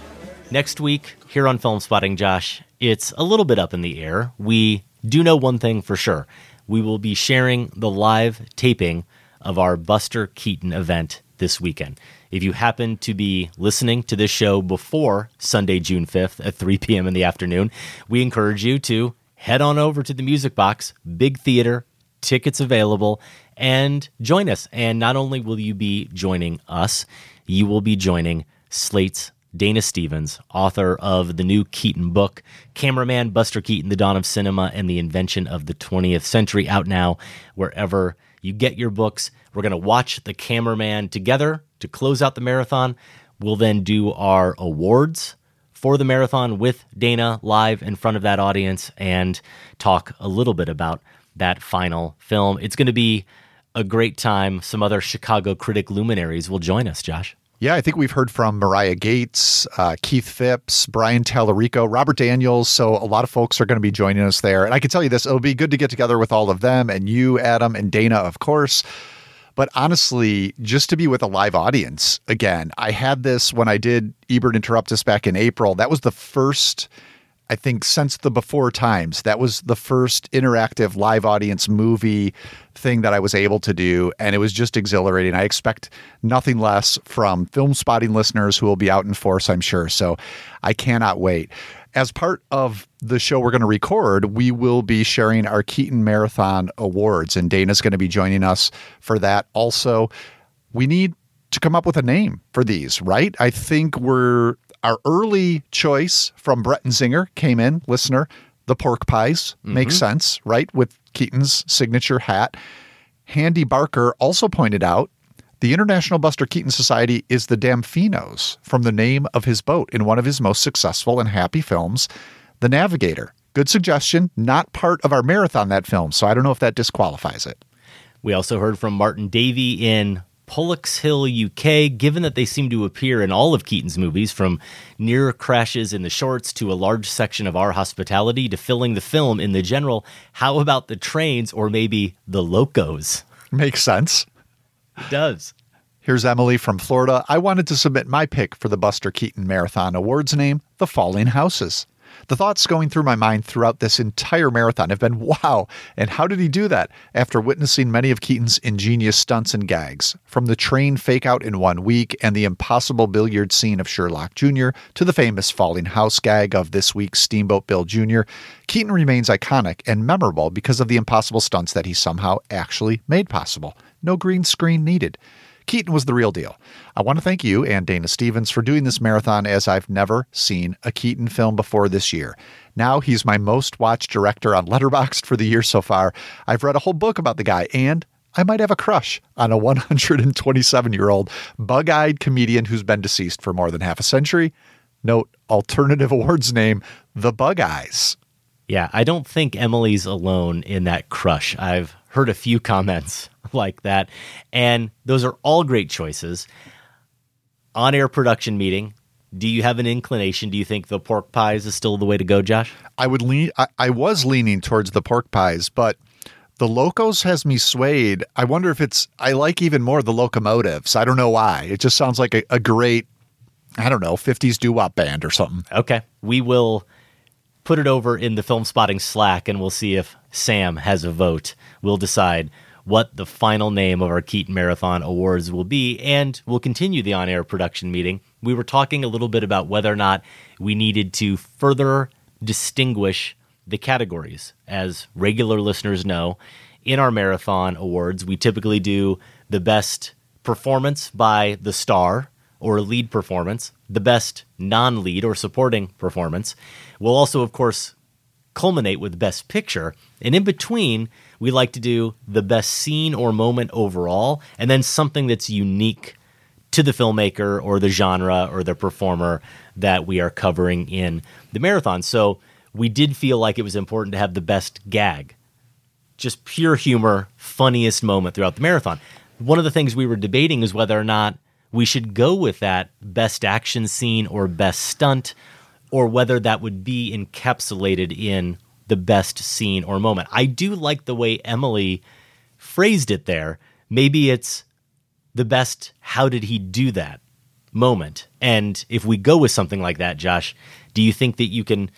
Next week, here on Film Spotting, Josh, it's a little bit up in the air. We do know one thing for sure. We will be sharing the live taping of our Buster Keaton event this weekend. If you happen to be listening to this show before Sunday, June fifth at three p.m. in the afternoon, we encourage you to head on over to the Music Box, big theater, tickets available, and join us. And not only will you be joining us, you will be joining Slate's Dana Stevens, author of the new Keaton book, Cameraman, Buster Keaton, The Dawn of Cinema and the Invention of the twentieth Century, out now wherever you get your books. We're going to watch The Cameraman together to close out the marathon. We'll then do our awards for the marathon with Dana live in front of that audience and talk a little bit about that final film. It's going to be a great time. Some other Chicago critic luminaries will join us, Josh. Yeah, I think we've heard from Mariah Gates, uh, Keith Phipps, Brian Tallarico, Robert Daniels. So a lot of folks are going to be joining us there. And I can tell you this, it'll be good to get together with all of them and you, Adam, and Dana, of course. But honestly, just to be with a live audience again, I had this when I did Ebert Interrupt Us back in April. That was the first, I think, since the Before Times, that was the first interactive live audience movie thing that I was able to do. And it was just exhilarating. I expect nothing less from Film Spotting listeners who will be out in force, I'm sure. So I cannot wait. As part of the show we're going to record, we will be sharing our Keaton Marathon Awards, and Dana's going to be joining us for that. Also, we need to come up with a name for these, right? I think we're our early choice from Brett Zinger came in, listener, the Pork Pies. Mm-hmm. Makes sense, right? With Keaton's signature hat. Handy Barker also pointed out the International Buster Keaton Society is the Damfinos, from the name of his boat in one of his most successful and happy films, The Navigator. Good suggestion. Not part of our marathon, that film, so I don't know if that disqualifies it. We also heard from Martin Davey in Pollux Hill, U K. Given that they seem to appear in all of Keaton's movies, from near crashes in the shorts to a large section of Our Hospitality to filling the film in the general, how about the trains or maybe the locos? Makes sense. It does. Here's Emily from Florida. I wanted to submit my pick for the Buster Keaton Marathon Awards name, The Falling Houses. The thoughts going through my mind throughout this entire marathon have been, wow, and how did he do that? After witnessing many of Keaton's ingenious stunts and gags, from the train fake-out in one week and the impossible billiard scene of Sherlock Junior to the famous falling house gag of this week's Steamboat Bill Junior, Keaton remains iconic and memorable because of the impossible stunts that he somehow actually made possible. No green screen needed. Keaton was the real deal. I want to thank you and Dana Stevens for doing this marathon, as I've never seen a Keaton film before this year. Now he's my most watched director on Letterboxd for the year so far. I've read a whole book about the guy, and I might have a crush on a one hundred twenty-seven-year-old bug-eyed comedian who's been deceased for more than half a century. Note, alternative awards name, The Bug Eyes. Yeah, I don't think Emily's alone in that crush. I've heard a few comments like that, and those are all great choices. On-air production meeting, do you have an inclination? Do you think the pork pies is still the way to go, Josh? I would lean. I, I was leaning towards the pork pies, but the Locos has me swayed. I wonder if it's, I like even more the Locomotives. I don't know why. It just sounds like a, a great, I don't know, fifties doo-wop band or something. Okay. We will put it over in the Film Spotting Slack, and we'll see if Sam has a vote. We'll decide what the final name of our Keaton Marathon Awards will be, and we'll continue the on-air production meeting. We were talking a little bit about whether or not we needed to further distinguish the categories. As regular listeners know, in our Marathon Awards, we typically do the best performance by the star or lead performance, the best non-lead or supporting performance. We'll also, of course, culminate with best picture. And in between, we like to do the best scene or moment overall, and then something that's unique to the filmmaker or the genre or the performer that we are covering in the marathon. So we did feel like it was important to have the best gag, just pure humor, funniest moment throughout the marathon. One of the things we were debating is whether or not we should go with that best action scene or best stunt, or whether that would be encapsulated in the best scene or moment. I do like the way Emily phrased it there. Maybe it's the best how did he do that moment. And if we go with something like that, Josh, do you think that you can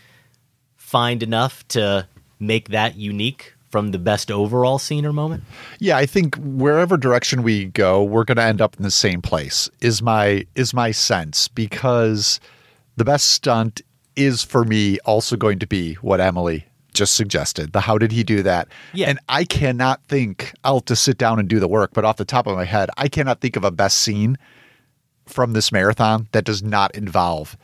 find enough to make that unique from the best overall scene or moment? Yeah, I think wherever direction we go, we're going to end up in the same place, is my is my sense, because the best stunt is for me also going to be what Emily just suggested. The how did he do that? Yeah. And I cannot think, I'll have to sit down and do the work, but off the top of my head, I cannot think of a best scene from this marathon that does not involve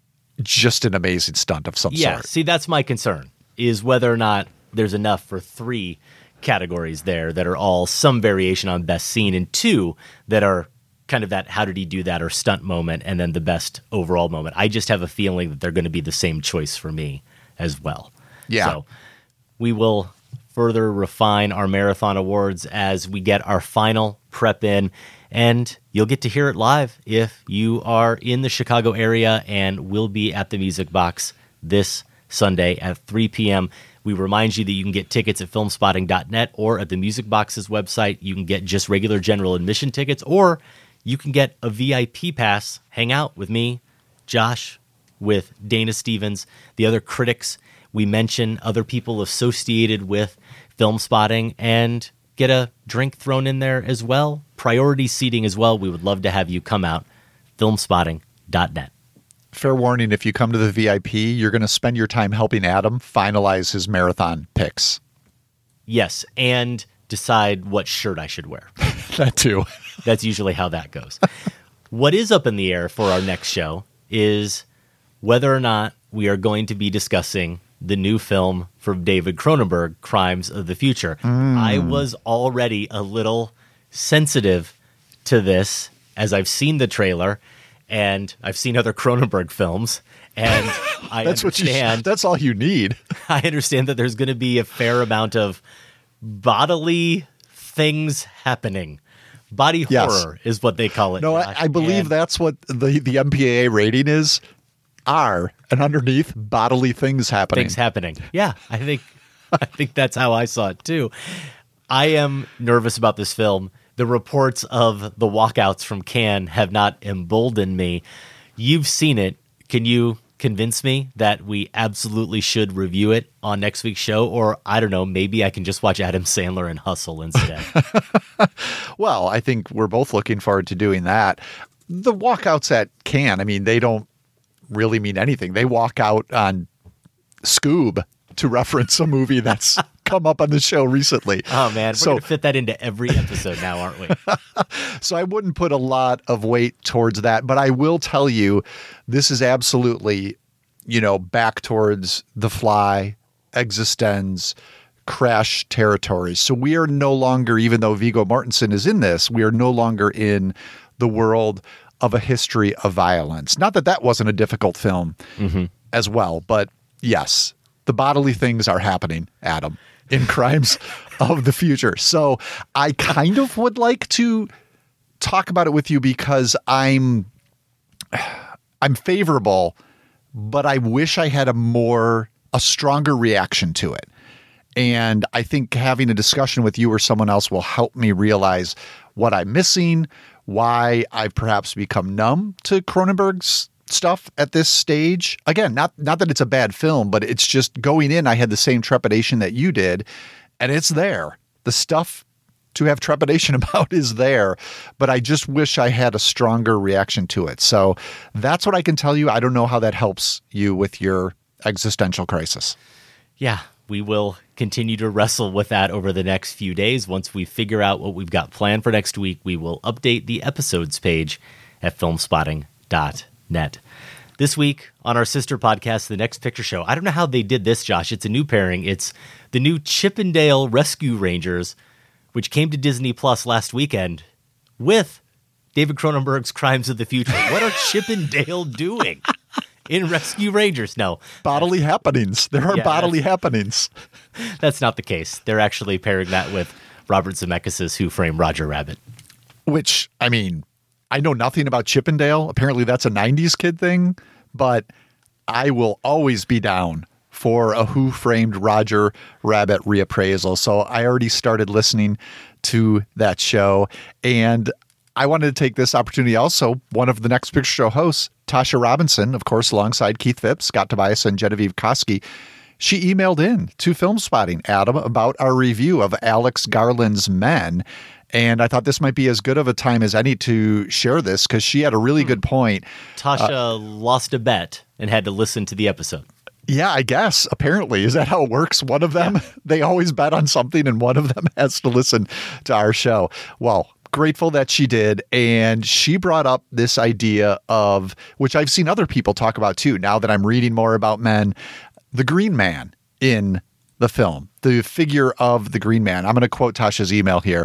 just an amazing stunt of some yeah, sort. See, that's my concern, is whether or not there's enough for three categories there that are all some variation on best scene, and two that are kind of that how did he do that or stunt moment, and then the best overall moment. I just have a feeling that they're going to be the same choice for me as well. Yeah. So we will further refine our Marathon Awards as we get our final prep in, and you'll get to hear it live if you are in the Chicago area, and we'll be at the Music Box this Sunday at three p.m. We remind you that you can get tickets at film spotting dot net or at the Music Box's website. You can get just regular general admission tickets, or you can get a V I P pass, hang out with me, Josh, with Dana Stevens, the other critics. We mention other people associated with Film Spotting, and get a drink thrown in there as well. Priority seating as well. We would love to have you come out. film spotting dot net. Fair warning, if you come to the V I P, you're going to spend your time helping Adam finalize his marathon picks. Yes, and decide what shirt I should wear. That too. That's usually how that goes. What is up in the air for our next show is whether or not we are going to be discussing the new film from David Cronenberg, Crimes of the Future. Mm. I was already a little sensitive to this as I've seen the trailer, and I've seen other Cronenberg films, and I that's understand. What you, that's all you need. I understand that there's going to be a fair amount of bodily things happening. Body Yes. horror is what they call it. No, I, I believe And that's what the, the M P A A rating is. R, and underneath, bodily things happening. Things happening. Yeah, I think I think that's how I saw it too. I am nervous about this film. The reports of the walkouts from Cannes have not emboldened me. You've seen it. Can you convince me that we absolutely should review it on next week's show? Or, I don't know, maybe I can just watch Adam Sandler and Hustle instead. Well, I think we're both looking forward to doing that. The walkouts at Cannes, I mean, they don't really mean anything. They walk out on Scoob, to reference a movie that's come up on the show recently. Oh, man. We're so, going to fit that into every episode now, aren't we? So I wouldn't put a lot of weight towards that, but I will tell you, this is absolutely, you know, back towards The Fly, Existenz, Crash territory. So we are no longer, even though Viggo Mortensen is in this, we are no longer in the world of A History of Violence. Not that that wasn't a difficult film mm-hmm. as well, but yes, the bodily things are happening, Adam, in Crimes of the Future. So I kind of would like to talk about it with you because I'm I'm favorable, but I wish I had a more a stronger reaction to it. And I think having a discussion with you or someone else will help me realize what I'm missing, why I've perhaps become numb to Cronenberg's stuff at this stage. Again, not not that it's a bad film, but it's just going in, I had the same trepidation that you did, and it's there. The stuff to have trepidation about is there, but I just wish I had a stronger reaction to it. So that's what I can tell you. I don't know how that helps you with your existential crisis. Yeah. we will continue to wrestle with that over the next few days. Once we figure out what we've got planned for next week, we will update the episodes page at filmspotting dot net. This week on our sister podcast, The Next Picture Show, I don't know how they did this, Josh. It's a new pairing. It's the new Chip 'n Dale Rescue Rangers, which came to Disney Plus last weekend, with David Cronenberg's Crimes of the Future. What are Chip and Dale doing in Rescue Rangers? No. Bodily happenings. There are Yeah, bodily that's- happenings. That's not the case. They're actually pairing that with Robert Zemeckis' Who Framed Roger Rabbit. Which, I mean, I know nothing about Chip 'n Dale. Apparently that's a nineties kid thing, but I will always be down for a Who Framed Roger Rabbit reappraisal. So I already started listening to that show, and I wanted to take this opportunity also. One of the Next Picture Show hosts, Tasha Robinson, of course, alongside Keith Phipps, Scott Tobias, and Genevieve Koski, she emailed in to Film Spotting, Adam, about our review of Alex Garland's Men. And I thought this might be as good of a time as any to share this, because she had a really good point. Tasha Uh, lost a bet and had to listen to the episode. Yeah, I guess. Apparently. Is that how it works? One of them, they always bet on something, and one of them has to listen to our show. Well, grateful that she did. And she brought up this idea of, which I've seen other people talk about too, now that I'm reading more about Men, the Green Man in the film, the figure of the Green Man. I'm going to quote Tasha's email here.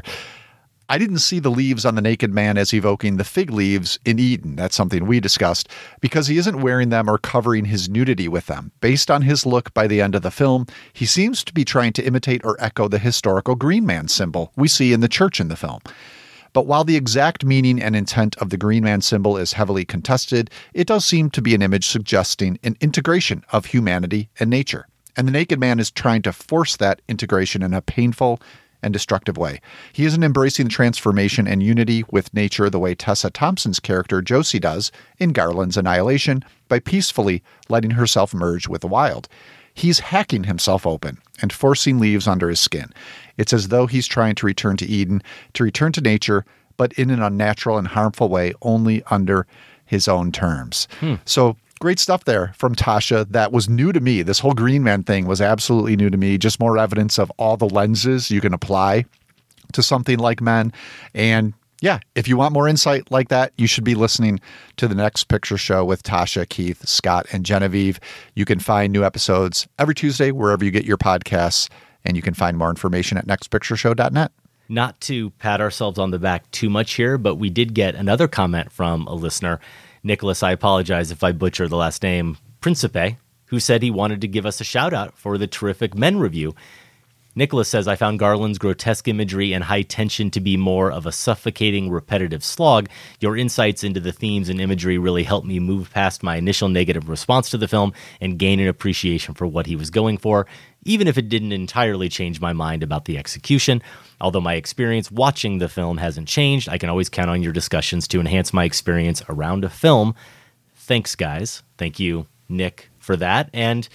I didn't see the leaves on the naked man as evoking the fig leaves in Eden. That's something we discussed, because he isn't wearing them or covering his nudity with them. Based on his look by the end of the film, he seems to be trying to imitate or echo the historical Green Man symbol we see in the church in the film. But while the exact meaning and intent of the Green Man symbol is heavily contested, it does seem to be an image suggesting an integration of humanity and nature. And the naked man is trying to force that integration in a painful and destructive way. He isn't embracing transformation and unity with nature the way Tessa Thompson's character Josie does in Garland's Annihilation by peacefully letting herself merge with the wild. He's hacking himself open and forcing leaves under his skin. It's as though he's trying to return to Eden, to return to nature, but in an unnatural and harmful way, only under his own terms. Hmm. So great stuff there from Tasha. That was new to me. This whole Green Man thing was absolutely new to me. Just more evidence of all the lenses you can apply to something like Men. And yeah, if you want more insight like that, you should be listening to The Next Picture Show with Tasha, Keith, Scott, and Genevieve. You can find new episodes every Tuesday wherever you get your podcasts, and you can find more information at next picture show dot net. Not to pat ourselves on the back too much here, but we did get another comment from a listener, Nicholas, I apologize if I butcher the last name, Principe, who said he wanted to give us a shout out for the terrific Men review. Nicholas says, I found Garland's grotesque imagery and high tension to be more of a suffocating, repetitive slog. Your insights into the themes and imagery really helped me move past my initial negative response to the film and gain an appreciation for what he was going for, even if it didn't entirely change my mind about the execution. Although my experience watching the film hasn't changed, I can always count on your discussions to enhance my experience around a film. Thanks, guys. Thank you, Nick, for that. And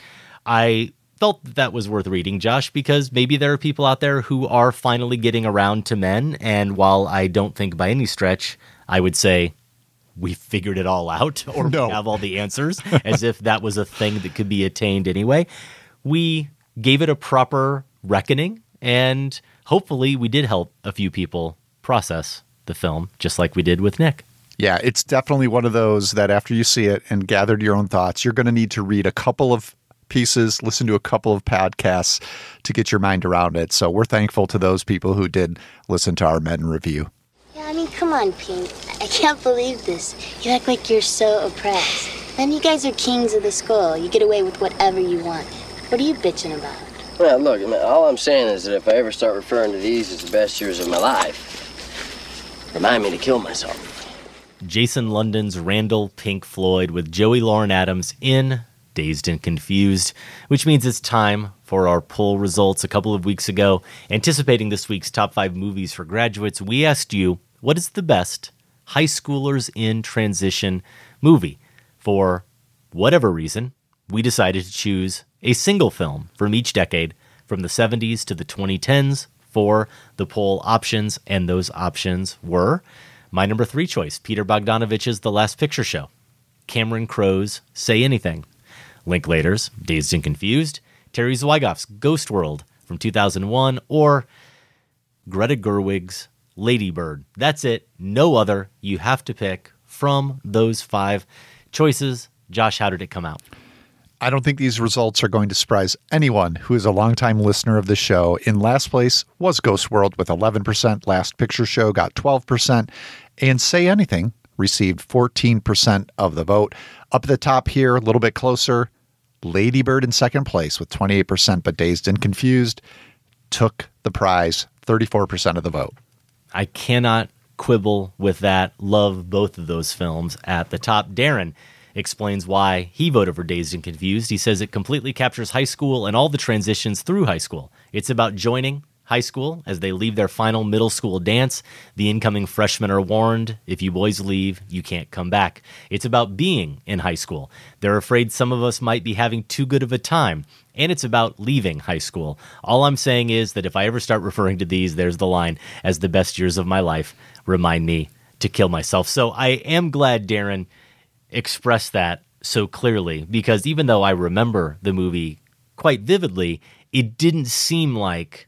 I felt that, that was worth reading, Josh, because maybe there are people out there who are finally getting around to Men. And while I don't think by any stretch I would say we figured it all out or No. we have all the answers, as if that was a thing that could be attained anyway, we gave it a proper reckoning, and hopefully we did help a few people process the film, just like we did with Nick. Yeah, it's definitely one of those that after you see it and gathered your own thoughts, you're going to need to read a couple of pieces, listen to a couple of podcasts to get your mind around it. So we're thankful to those people who did listen to our Men review. Yeah, I mean, come on, Pink. I can't believe this. You act like you're so oppressed. Then you guys are kings of the school. You get away with whatever you want. What are you bitching about? Well, look, I mean, all I'm saying is that if I ever start referring to these as the best years of my life, remind me to kill myself. Jason London's Randall Pink Floyd with Joey Lauren Adams in Dazed and Confused, which means it's time for our poll results. A couple of weeks ago, anticipating this week's top five movies for graduates, we asked you, what is the best high schoolers in transition movie? For whatever reason, we decided to choose a single film from each decade, from the seventies to the twenty tens, for the poll options, and those options were my number three choice, Peter Bogdanovich's The Last Picture Show, Cameron Crowe's Say Anything, Linklater's Dazed and Confused, Terry Zweigoff's Ghost World from two thousand one, or Greta Gerwig's Lady Bird. That's it. No other. You have to pick from those five choices. Josh, how did it come out? I don't think these results are going to surprise anyone who is a longtime listener of the show. In last place was Ghost World with eleven percent. Last Picture Show got twelve percent. And Say Anything received fourteen percent of the vote. Up at the top here, a little bit closer, Lady Bird in second place with twenty-eight percent, but Dazed and Confused took the prize, thirty-four percent of the vote. I cannot quibble with that. Love both of those films at the top. Darren explains why he voted for Dazed and Confused. He says it completely captures high school and all the transitions through high school. It's about joining high school as they leave their final middle school dance. The incoming freshmen are warned, if you boys leave, you can't come back. It's about being in high school. They're afraid some of us might be having too good of a time. And it's about leaving high school. All I'm saying is that if I ever start referring to these, there's the line, as the best years of my life, remind me to kill myself. So I am glad Darren expressed that so clearly, because even though I remember the movie quite vividly, it didn't seem like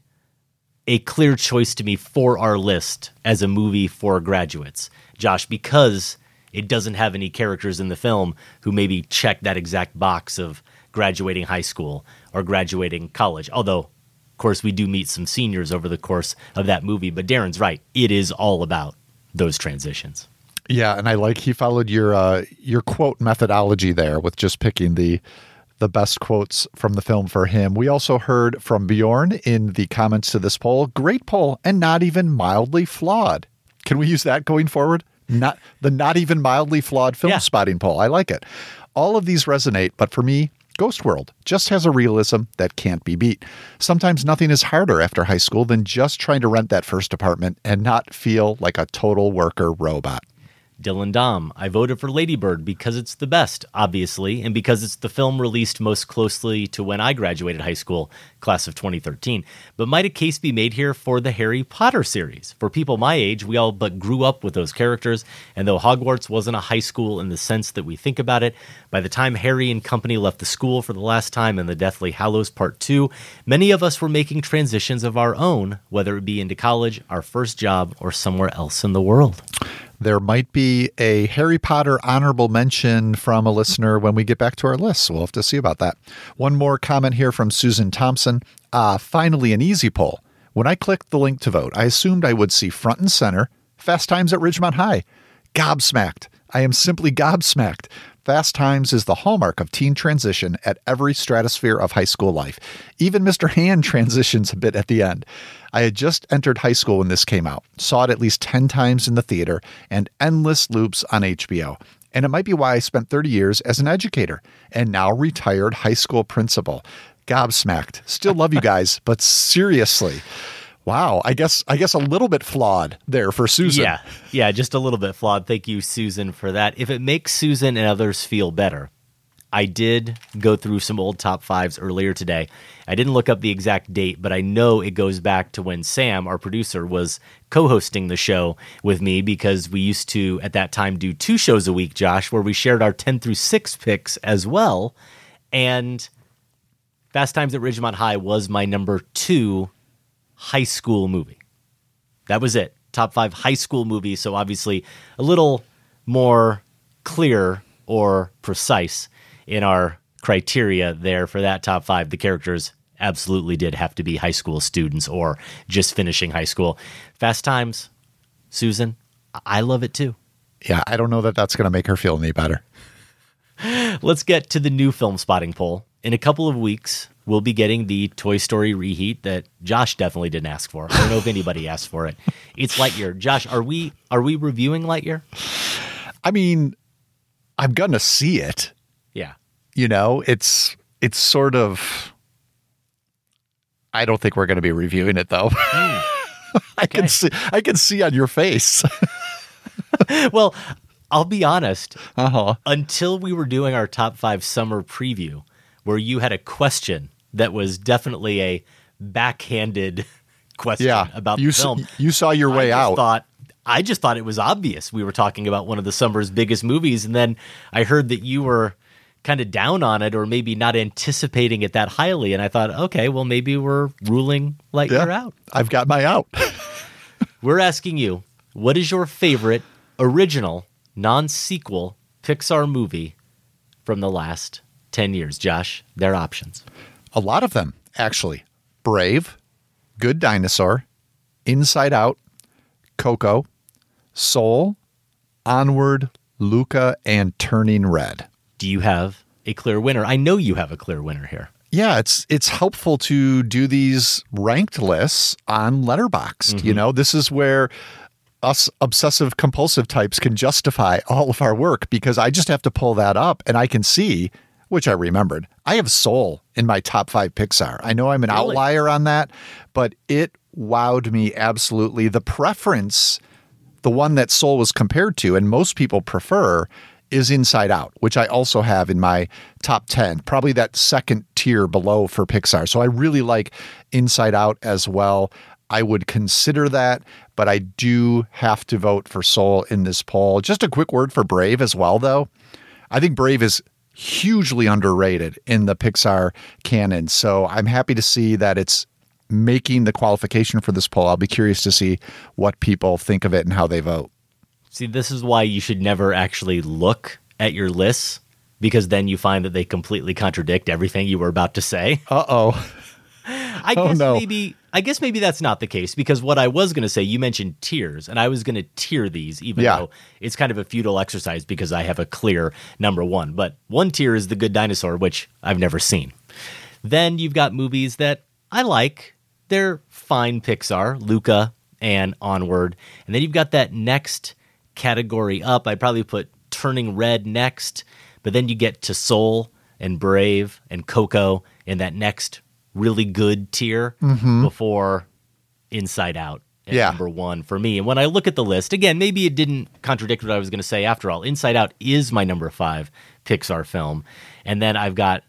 a clear choice to me for our list as a movie for graduates, Josh, because it doesn't have any characters in the film who maybe check that exact box of graduating high school or graduating college. Although, of course, we do meet some seniors over the course of that movie. But Darren's right. It is all about those transitions. Yeah, and I like he followed your uh, your quote methodology there with just picking the the best quotes from the film for him. We also heard from Bjorn in the comments to this poll. Great poll and not even mildly flawed. Can we use that going forward? Not the not even mildly flawed film yeah. spotting poll. I like it. All of these resonate, but for me, Ghost World just has a realism that can't be beat. Sometimes nothing is harder after high school than just trying to rent that first apartment and not feel like a total worker robot. Dylan Dom, I voted for Lady Bird because it's the best, obviously, and because it's the film released most closely to when I graduated high school, class of twenty thirteen. But might a case be made here for the Harry Potter series? For people my age, we all but grew up with those characters, and though Hogwarts wasn't a high school in the sense that we think about it, by the time Harry and company left the school for the last time in the Deathly Hallows Part two, many of us were making transitions of our own, whether it be into college, our first job, or somewhere else in the world. There might be a Harry Potter honorable mention from a listener when we get back to our list. So we'll have to see about that. One more comment here from Susan Thompson. Uh, finally, an easy poll. When I clicked the link to vote, I assumed I would see front and center Fast Times at Ridgemont High. Gobsmacked. I am simply gobsmacked. Fast Times is the hallmark of teen transition at every stratosphere of high school life. Even Mister Hand transitions a bit at the end. I had just entered high school when this came out, saw it at least ten times in the theater, and endless loops on H B O. And it might be why I spent thirty years as an educator and now retired high school principal. Gobsmacked. Still love you guys, but seriously. Wow, I guess I guess a little bit flawed there for Susan. Yeah, yeah, just a little bit flawed. Thank you, Susan, for that. If it makes Susan and others feel better, I did go through some old top fives earlier today. I didn't look up the exact date, but I know it goes back to when Sam, our producer, was co-hosting the show with me, because we used to, at that time, do two shows a week, Josh, where we shared our ten through six picks as well. And Fast Times at Ridgemont High was my number two high school movie. That was it. Top five high school movies. So obviously a little more clear or precise in our criteria there for that top five. The characters absolutely did have to be high school students or just finishing high school. Fast Times, Susan, I love it too. Yeah, I don't know that that's going to make her feel any better. Let's get to the new film spotting poll. In a couple of weeks, we'll be getting the Toy Story reheat that Josh definitely didn't ask for. I don't know if anybody asked for it. It's Lightyear. Josh, are we are we reviewing Lightyear? I mean, I'm gonna see it. Yeah. You know, it's it's sort of. I don't think we're going to be reviewing it though. Mm. I Okay. can see I can see on your face. Well, I'll be honest. Uh-huh. Until we were doing our top five summer preview, where you had a question that was definitely a backhanded question Yeah, about you the film. s- you saw your way I just out. Thought, I just thought it was obvious we were talking about one of the summer's biggest movies, and then I heard that you were kind of down on it or maybe not anticipating it that highly. And I thought, okay, well, maybe we're ruling Lightyear Yeah, out. I've got my out. We're asking you, what is your favorite original non-sequel Pixar movie from the last ten years? Josh, their options. A lot of them, actually. Brave, Good Dinosaur, Inside Out, Coco, Soul, Onward, Luca, and Turning Red. Do you have a clear winner? I know you have a clear winner here. Yeah, it's it's helpful to do these ranked lists on Letterboxd. Mm-hmm. You know, this is where us obsessive compulsive types can justify all of our work because I just have to pull that up and I can see, which I remembered, I have Soul in my top five Pixar. I know I'm an Really? outlier on that, but it wowed me absolutely. The preference, the one that Soul was compared to, and most people prefer, is Inside Out, which I also have in my top ten, probably that second tier below for Pixar. So I really like Inside Out as well. I would consider that, but I do have to vote for Soul in this poll. Just a quick word for Brave as well, though. I think Brave is hugely underrated in the Pixar canon. So I'm happy to see that it's making the qualification for this poll. I'll be curious to see what people think of it and how they vote. See, this is why you should never actually look at your lists, because then you find that they completely contradict everything you were about to say. Uh-oh. I Oh, guess no. maybe I guess maybe that's not the case, because what I was going to say, you mentioned tiers, and I was going to tier these, even Yeah. though it's kind of a futile exercise because I have a clear number one. But one tier is The Good Dinosaur, which I've never seen. Then you've got movies that I like. They're fine Pixar, Luca and Onward. And then you've got that next category up. I'd probably put Turning Red next, but then you get to Soul and Brave and Coco in that next really good tier Mhm. before Inside Out at Yeah. number one for me. And when I look at the list, again, maybe it didn't contradict what I was going to say after all. Inside Out is my number five Pixar film. And then I've got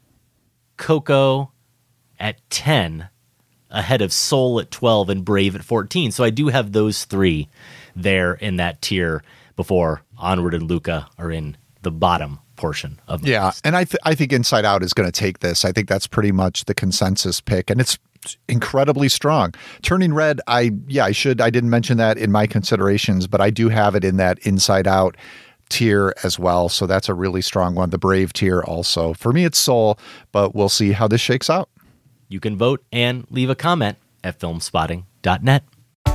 Coco at ten, ahead of Soul at twelve and Brave at fourteen. So I do have those three there in that tier before Onward and Luca are in the bottom portion of the Yeah, list. and I th- I think Inside Out is going to take this. I think that's pretty much the consensus pick, and it's incredibly strong. Turning Red, I yeah, I should I didn't mention that in my considerations, but I do have it in that Inside Out tier as well. So that's a really strong one. The Brave tier also. For me, it's Soul, but we'll see how this shakes out. You can vote and leave a comment at film spotting dot net.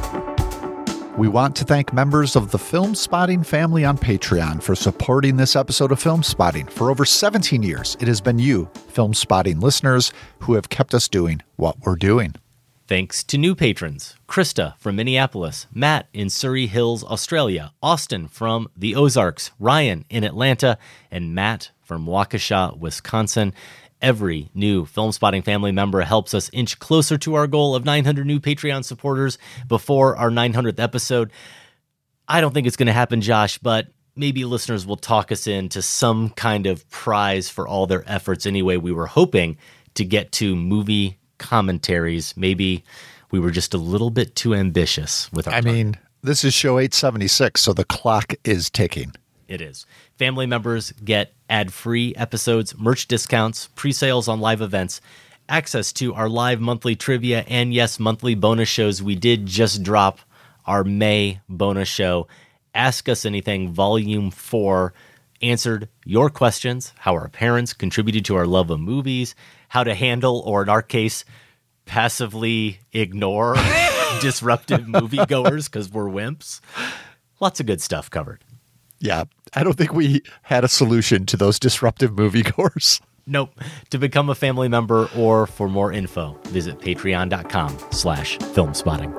We want to thank members of the Film Spotting family on Patreon for supporting this episode of Film Spotting. For over seventeen years, it has been you, Film Spotting listeners, who have kept us doing what we're doing. Thanks to new patrons, Krista from Minneapolis, Matt in Surrey Hills, Australia, Austin from the Ozarks, Ryan in Atlanta, and Matt from Waukesha, Wisconsin. Every new Film Spotting family member helps us inch closer to our goal of nine hundred new Patreon supporters before our nine hundredth episode. I don't think it's going to happen, Josh, but maybe listeners will talk us into some kind of prize for all their efforts. Anyway, we were hoping to get to movie commentaries. Maybe we were just a little bit too ambitious with our I target. mean, this is show eight seventy-six, so the clock is ticking. It is. Family members get ad-free episodes, merch discounts, pre-sales on live events, access to our live monthly trivia, and yes, monthly bonus shows. We did just drop our May bonus show, Ask Us Anything, Volume four, answered your questions, how our parents contributed to our love of movies, how to handle, or in our case, passively ignore disruptive moviegoers because we're wimps. Lots of good stuff covered. Yeah, I don't think we had a solution to those disruptive moviegoers. Nope. To become a family member or for more info, visit patreon.com slash filmspotting.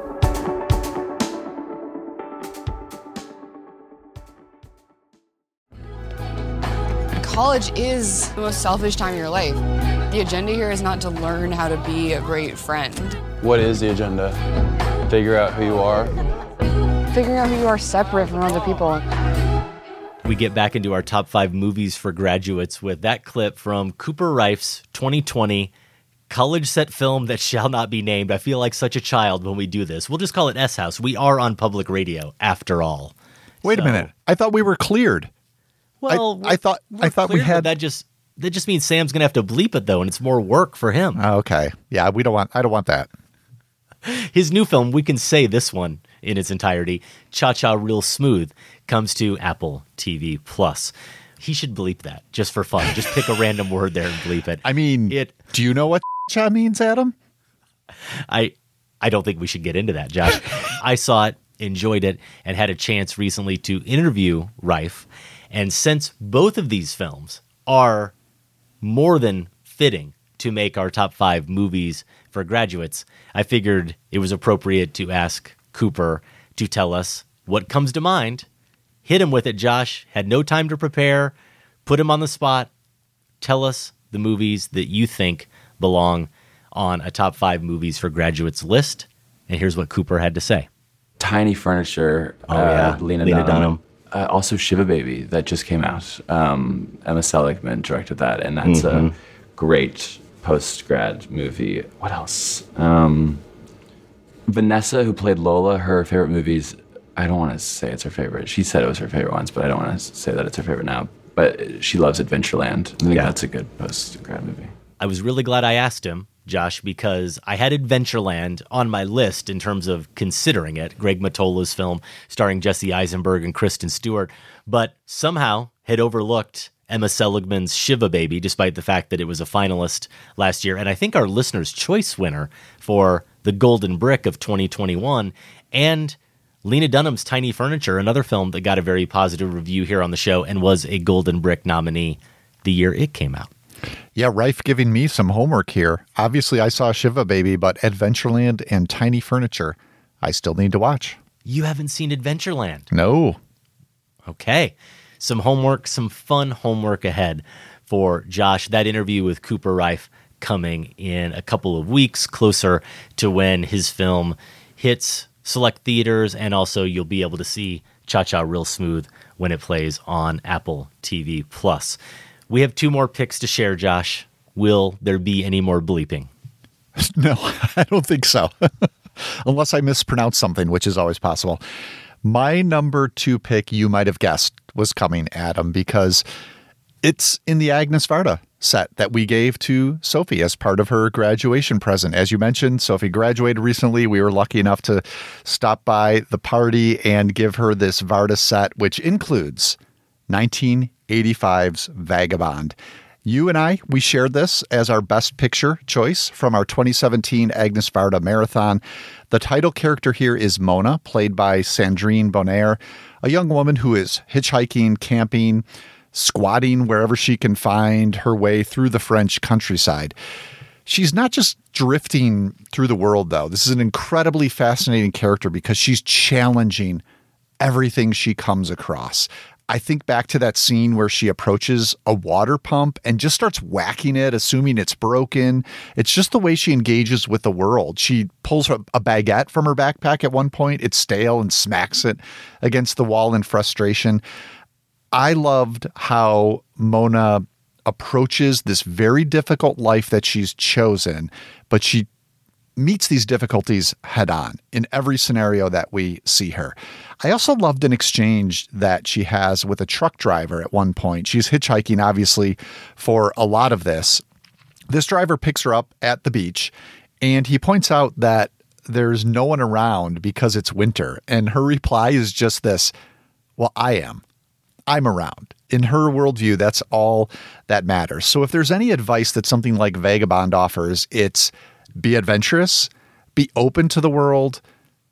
College is the most selfish time of your life. The agenda here is not to learn how to be a great friend. What is the agenda? Figure out who you are. Figuring out who you are separate from other people. We get back into our top five movies for graduates with that clip from Cooper Reif's twenty twenty college set film that shall not be named. I feel like such a child when we do this. We'll just call it S House. We are on public radio after all. Wait So- a minute. I thought we were cleared. Well, I, I thought I thought we cleared, but had that just that just means Sam's going to have to bleep it, though, and it's more work for him. Okay. Yeah, we don't want, I don't want that. His new film, we can say this one in its entirety, Cha-Cha Real Smooth, comes to Apple T V Plus. He should bleep that just for fun. Just pick a random word there and bleep it. I mean, it. Do you know what cha means, Adam? I I don't think we should get into that, Josh. I saw it, enjoyed it, and had a chance recently to interview Rife. And since both of these films are more than fitting to make our top five movies for graduates, I figured it was appropriate to ask Cooper to tell us what comes to mind. Hit him with it, Josh. Had no time to prepare. Put him on the spot. Tell us the movies that you think belong on a top five movies for graduates list. And here's what Cooper had to say. Tiny Furniture. Oh, yeah. Uh, Lena, Lena Dunham. Dunham. Uh, also Shiva Baby, that just came out. Um, Emma Seligman directed that, and that's Mm-hmm. a great post-grad movie. What else? Um, Vanessa, who played Lola, her favorite movies, I don't want to say it's her favorite. She said it was her favorite once, but I don't want to say that it's her favorite now. But she loves Adventureland. I think Yeah. that's a good post-grad movie. I was really glad I asked him, Josh, because I had Adventureland on my list in terms of considering it, Greg Mottola's film starring Jesse Eisenberg and Kristen Stewart, but somehow had overlooked Emma Seligman's Shiva Baby, despite the fact that it was a finalist last year, and I think our listener's choice winner for the Golden Brick of twenty twenty-one, and Lena Dunham's Tiny Furniture, another film that got a very positive review here on the show and was a Golden Brick nominee the year it came out. Yeah, Rife giving me some homework here. Obviously, I saw Shiva Baby, but Adventureland and Tiny Furniture, I still need to watch. You haven't seen Adventureland? No. Okay. Some homework, some fun homework ahead for Josh. That interview with Cooper Rife coming in a couple of weeks, closer to when his film hits select theaters, and also you'll be able to see Cha-Cha Real Smooth when it plays on Apple T V Plus. We have two more picks to share, Josh. Will there be any more bleeping? No, I don't think so. Unless I mispronounce something, which is always possible. My number two pick, you might have guessed, was coming, Adam, because it's in the Agnes Varda set that we gave to Sophie as part of her graduation present. As you mentioned, Sophie graduated recently. We were lucky enough to stop by the party and give her this Varda set, which includes nineteen eighty-five's Vagabond. You and I, we shared this as our best picture choice from our twenty seventeen Agnes Varda Marathon. The title character here is Mona, played by Sandrine Bonnaire, a young woman who is hitchhiking, camping, squatting wherever she can find her way through the French countryside. She's not just drifting through the world, though. This is an incredibly fascinating character because she's challenging everything she comes across. I think back to that scene where she approaches a water pump and just starts whacking it, assuming it's broken. It's just the way she engages with the world. She pulls a baguette from her backpack at one point. It's stale and smacks it against the wall in frustration. I loved how Mona approaches this very difficult life that she's chosen, but she meets these difficulties head on in every scenario that we see her. I also loved an exchange that she has with a truck driver at one point. She's hitchhiking, obviously, for a lot of this. This driver picks her up at the beach, and he points out that there's no one around because it's winter. And her reply is just this, well, I am. I'm around. In her worldview, that's all that matters. So if there's any advice that something like Vagabond offers, it's be adventurous, be open to the world.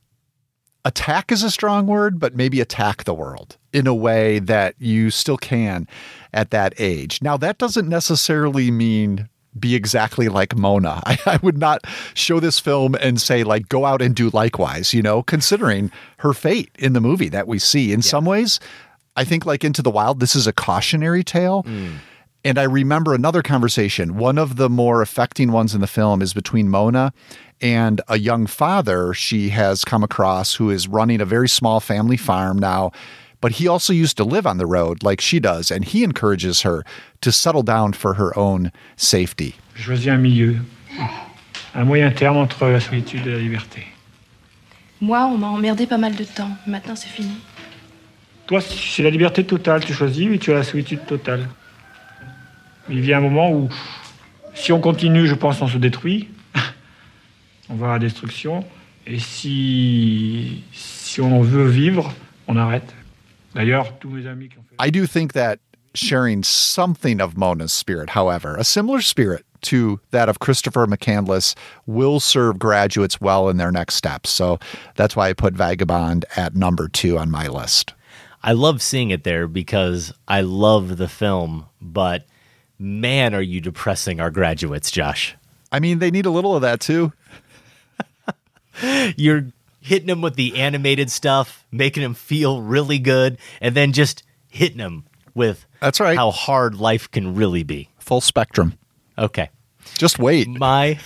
Attack is a strong word, but maybe attack the world in a way that you still can at that age. Now, that doesn't necessarily mean be exactly like Mona. I, I would not show this film and say, like, go out and do likewise, you know, considering her fate in the movie that we see. In yeah. some ways, I think like Into the Wild, this is a cautionary tale. Mm. And I remember another conversation. One of the more affecting ones in the film is between Mona and a young father she has come across who is running a very small family farm now, but he also used to live on the road like she does, and he encourages her to settle down for her own safety. J'ai choisi un milieu, un moyen terme entre la solitude et la liberté. Moi, on m'a emmerdé pas mal de temps. Maintenant, c'est fini. Toi, c'est la liberté totale. Tu choisis, mais tu as la solitude totale. Il vient un moment où, si on continue, je pense qu'on se détruit. On va à la destruction. Et si, si on veut vivre, on arrête. D'ailleurs, tous mes amis qui ont fait... I do think that sharing something of Mona's spirit, however, a similar spirit to that of Christopher McCandless, will serve graduates well in their next steps. So that's why I put Vagabond at number two on my list. I love seeing it there because I love the film, but man, are you depressing our graduates, Josh. I mean, they need a little of that too. You're hitting them with the animated stuff, making them feel really good, and then just hitting them with That's right. how hard life can really be. Full spectrum. Okay. Just wait. My,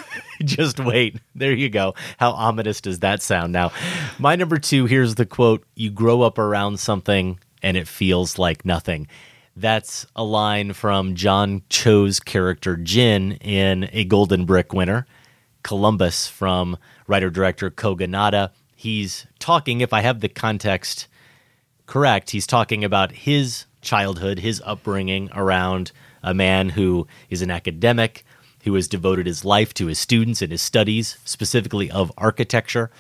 just wait. There you go. How ominous does that sound? Now, my number two, here's the quote, "You grow up around something and it feels like nothing." That's a line from John Cho's character Jin in A Golden Brick Winner, Columbus, from writer-director Kogonada. He's talking, if I have the context correct, he's talking about his childhood, his upbringing around a man who is an academic, who has devoted his life to his students and his studies, specifically of architecture,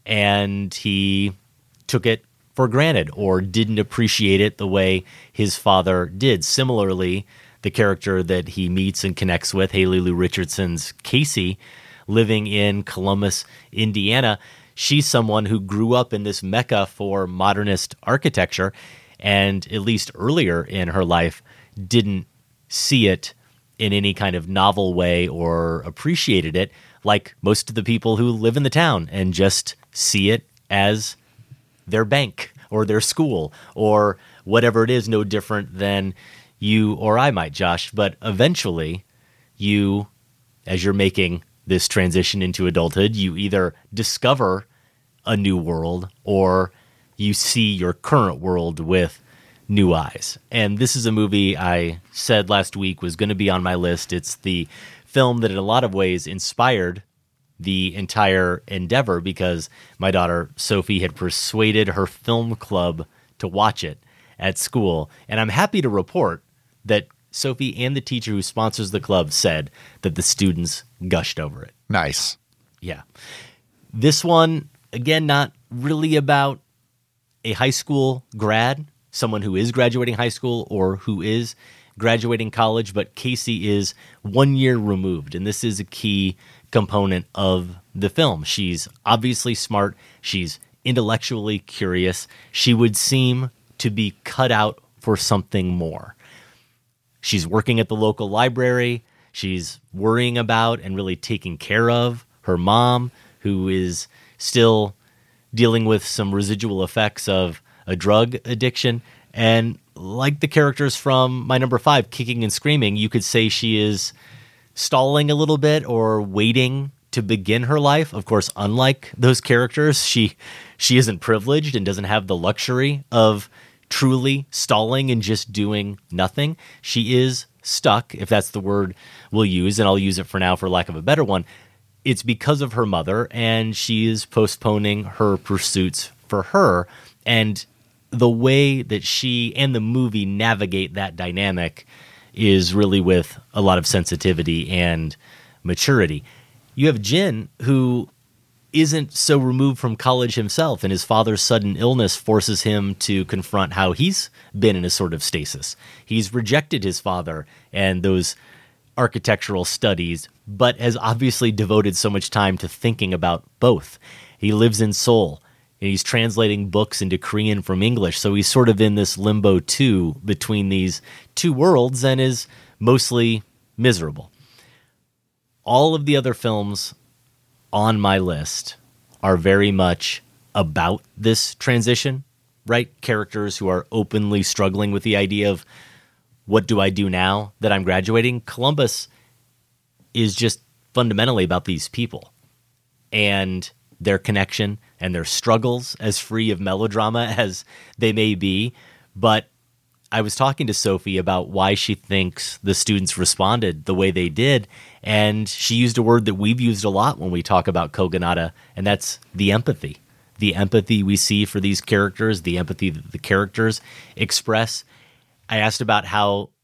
and he took it for granted or didn't appreciate it the way his father did. Similarly, the character that he meets and connects with, Haley Lou Richardson's Casey, living in Columbus, Indiana, she's someone who grew up in this mecca for modernist architecture, and at least earlier in her life didn't see it in any kind of novel way or appreciated it like most of the people who live in the town and just see it as their bank or their school or whatever it is, no different than you or I might, Josh. But eventually you, as you're making this transition into adulthood, you either discover a new world or you see your current world with new eyes. And this is a movie I said last week was going to be on my list. It's the film that in a lot of ways inspired the entire endeavor because my daughter Sophie had persuaded her film club to watch it at school. And I'm happy to report that Sophie and the teacher who sponsors the club said that the students gushed over it. Nice. Yeah. This one, again, not really about a high school grad, someone who is graduating high school or who is graduating college, but Casey is one year removed, and this is a key component of the film. She's obviously smart. She's intellectually curious. She would seem to be cut out for something more. She's working at the local library. She's worrying about and really taking care of her mom, who is still dealing with some residual effects of a drug addiction. And like the characters from my number five, Kicking and Screaming, you could say she is stalling a little bit or waiting to begin her life. Of course, unlike those characters, she she isn't privileged and doesn't have the luxury of truly stalling and just doing nothing. She is stuck, if that's the word we'll use, and I'll use it for now for lack of a better one. It's because of her mother, and she is postponing her pursuits for her. And the way that she and the movie navigate that dynamic is really with a lot of sensitivity and maturity. You have Jin, who isn't so removed from college himself, and his father's sudden illness forces him to confront how he's been in a sort of stasis. He's rejected his father and those architectural studies, but has obviously devoted so much time to thinking about both. He lives in Seoul, and he's translating books into Korean from English, so he's sort of in this limbo too between these two worlds and is mostly miserable. All of the other films on my list are very much about this transition, right? Characters who are openly struggling with the idea of, what do I do now that I'm graduating? Columbus is just fundamentally about these people and their connection and their struggles, as free of melodrama as they may be. But I was talking to Sophie about why she thinks the students responded the way they did, and she used a word that we've used a lot when we talk about Kogonada, and that's the empathy. The empathy we see for these characters, the empathy that the characters express. I asked about how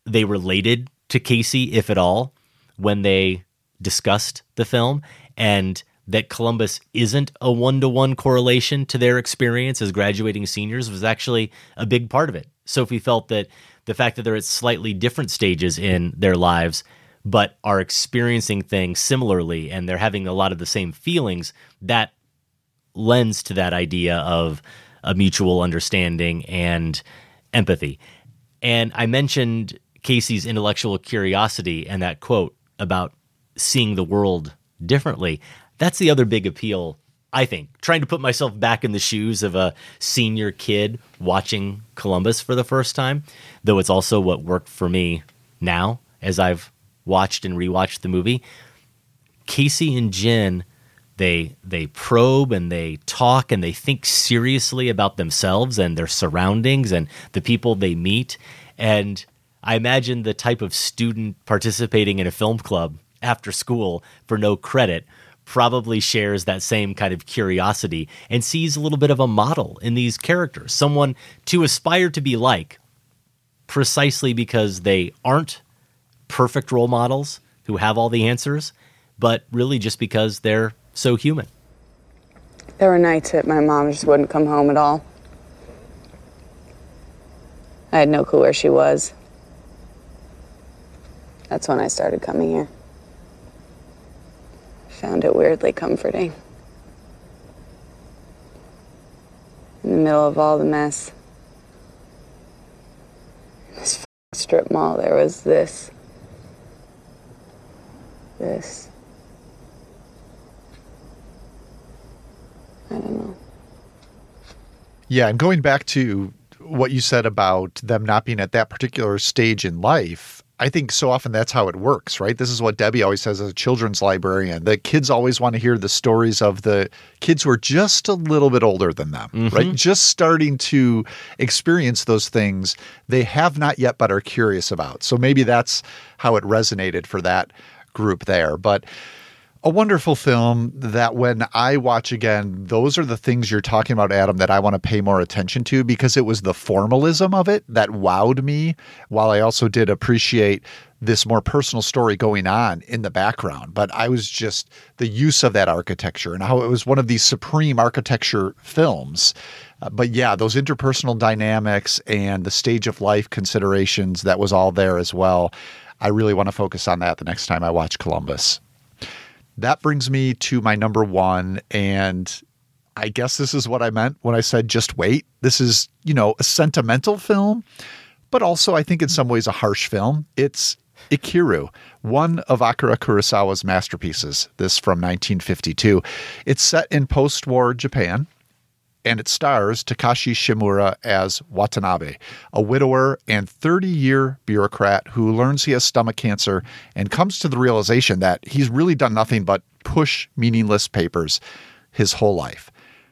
they related to Casey, if at all, when they discussed the film, and that Columbus isn't a one-to-one correlation to their experience as graduating seniors was actually a big part of it. Sophie felt that the fact that they're at slightly different stages in their lives, but are experiencing things similarly, and they're having a lot of the same feelings, that lends to that idea of a mutual understanding and empathy. And I mentioned Casey's intellectual curiosity and that quote about seeing the world differently. That's the other big appeal, I think, trying to put myself back in the shoes of a senior kid watching Columbus for the first time, though it's also what worked for me now as I've watched and rewatched the movie. Casey and Jen, they they probe and they talk and they think seriously about themselves and their surroundings and the people they meet. And I imagine the type of student participating in a film club after school for no credit probably shares that same kind of curiosity and sees a little bit of a model in these characters, someone to aspire to be like, precisely because they aren't perfect role models who have all the answers, but really just because they're so human. There were nights that my mom just wouldn't come home at all. I had no clue where she was. That's when I started coming here. Found it weirdly comforting. In the middle of all the mess, in this f***ing strip mall, there was this. This. I don't know. Yeah, and going back to what you said about them not being at that particular stage in life, I think so often that's how it works, right? This is what Debbie always says as a children's librarian. The kids always want to hear the stories of the kids who are just a little bit older than them, mm-hmm. right? Just starting to experience those things they have not yet but are curious about. So maybe that's how it resonated for that group there. But a wonderful film that when I watch again, those are the things you're talking about, Adam, that I want to pay more attention to, because it was the formalism of it that wowed me, while I also did appreciate this more personal story going on in the background. But I was just the use of that architecture and how it was one of these supreme architecture films. Uh, but yeah, those interpersonal dynamics and the stage of life considerations, that was all there as well. I really want to focus on that the next time I watch Columbus. That brings me to my number one, and I guess this is what I meant when I said just wait. This is, you know, a sentimental film, but also I think in some ways a harsh film. It's Ikiru, one of Akira Kurosawa's masterpieces, this from nineteen fifty-two. It's set in post-war Japan, and it stars Takashi Shimura as Watanabe, a widower and thirty-year bureaucrat who learns he has stomach cancer and comes to the realization that he's really done nothing but push meaningless papers his whole life.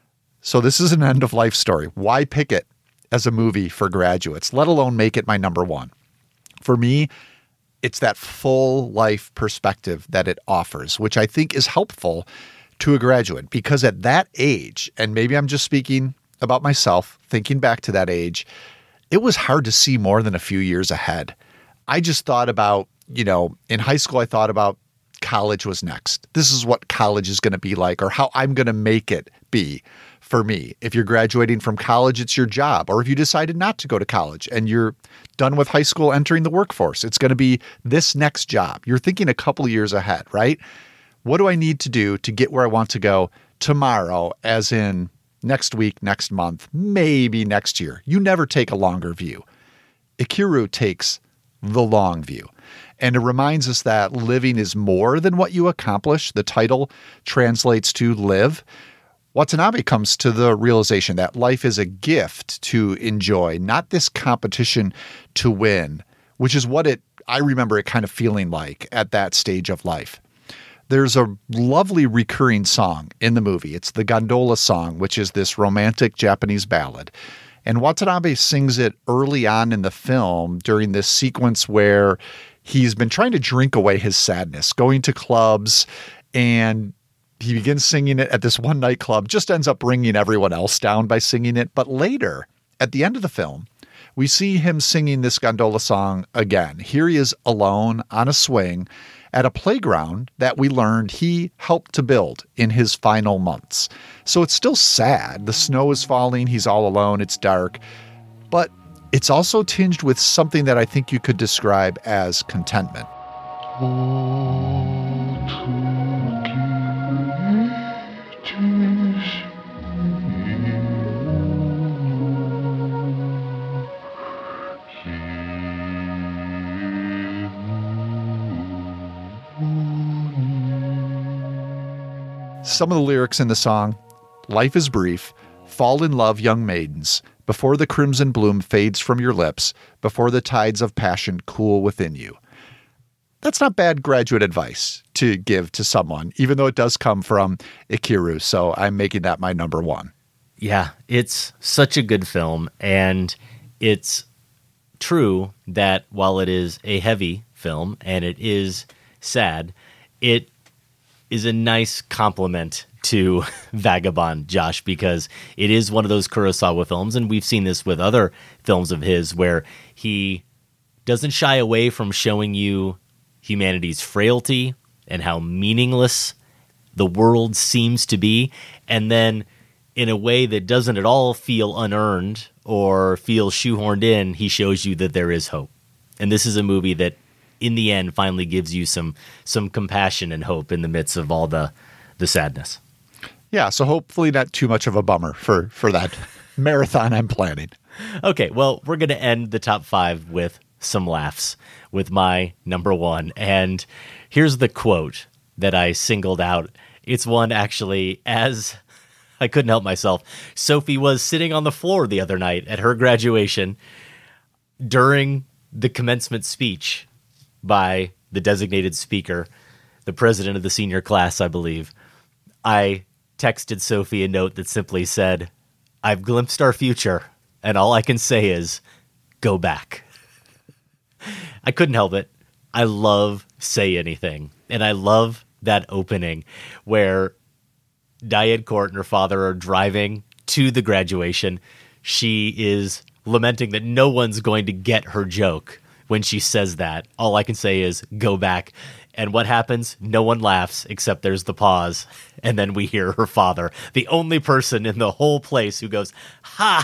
So this is an end-of-life story. Why pick it as a movie for graduates, let alone make it my number one? For me, it's that full life perspective that it offers, which I think is helpful to a graduate, because at that age, and maybe I'm just speaking about myself, thinking back to that age, it was hard to see more than a few years ahead. I just thought about, you know, in high school, I thought about college was next. This is what college is going to be like, or how I'm going to make it be for me. If you're graduating from college, it's your job. Or if you decided not to go to college and you're done with high school, entering the workforce, it's going to be this next job. You're thinking a couple years ahead, right? What do I need to do to get where I want to go tomorrow, as in next week, next month, maybe next year? You never take a longer view. Ikiru takes the long view. And it reminds us that living is more than what you accomplish. The title translates to live. Watanabe comes to the realization that life is a gift to enjoy, not this competition to win, which is what it, I remember it kind of feeling like at that stage of life. There's a lovely recurring song in the movie. It's the Gondola Song, which is this romantic Japanese ballad. And Watanabe sings it early on in the film during this sequence where he's been trying to drink away his sadness, going to clubs, and he begins singing it at this one nightclub, just ends up bringing everyone else down by singing it. But later, at the end of the film, we see him singing this gondola song again. Here he is alone on a swing at a playground that we learned he helped to build in his final months. So it's still sad. The snow is falling. He's all alone. It's dark. But it's also tinged with something that I think you could describe as contentment. Some of the lyrics in the song: life is brief, fall in love, young maidens, before the crimson bloom fades from your lips, before the tides of passion cool within you. That's not bad graduate advice to give to someone, even though it does come from Ikiru, so I'm making that my number one. Yeah, it's such a good film, and it's true that while it is a heavy film and it is sad, it is a nice compliment to Vagabond, Josh, because it is one of those Kurosawa films, and we've seen this with other films of his, where he doesn't shy away from showing you humanity's frailty and how meaningless the world seems to be, and then in a way that doesn't at all feel unearned or feel shoehorned in, he shows you that there is hope. And this is a movie that in the end finally gives you some some compassion and hope in the midst of all the the sadness. Yeah, so hopefully not too much of a bummer for, for that marathon I'm planning. Okay, well, we're going to end the top five with some laughs with my number one. And here's the quote that I singled out. It's one actually, as I couldn't help myself. Sophie was sitting on the floor the other night at her graduation during the commencement speech by the designated speaker, the president of the senior class, I believe. I texted Sophie a note that simply said, "I've glimpsed our future, and all I can say is, go back." I couldn't help it. I love Say Anything, and I love that opening where Diane Court and her father are driving to the graduation. She is lamenting that no one's going to get her joke. When she says that, all I can say is, go back. And what happens? No one laughs, except there's the pause. And then we hear her father, the only person in the whole place who goes, ha!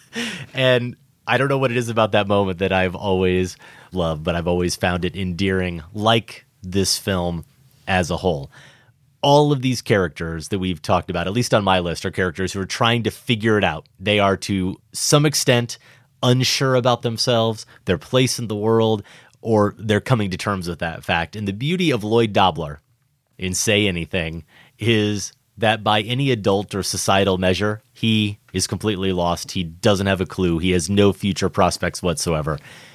And I don't know what it is about that moment that I've always loved, but I've always found it endearing, like this film as a whole. All of these characters that we've talked about, at least on my list, are characters who are trying to figure it out. They are, to some extent, unsure about themselves, their place in the world, or they're coming to terms with that fact. And the beauty of Lloyd Dobler in Say Anything is that by any adult or societal measure, he is completely lost. He doesn't have a clue. He has no future prospects whatsoever.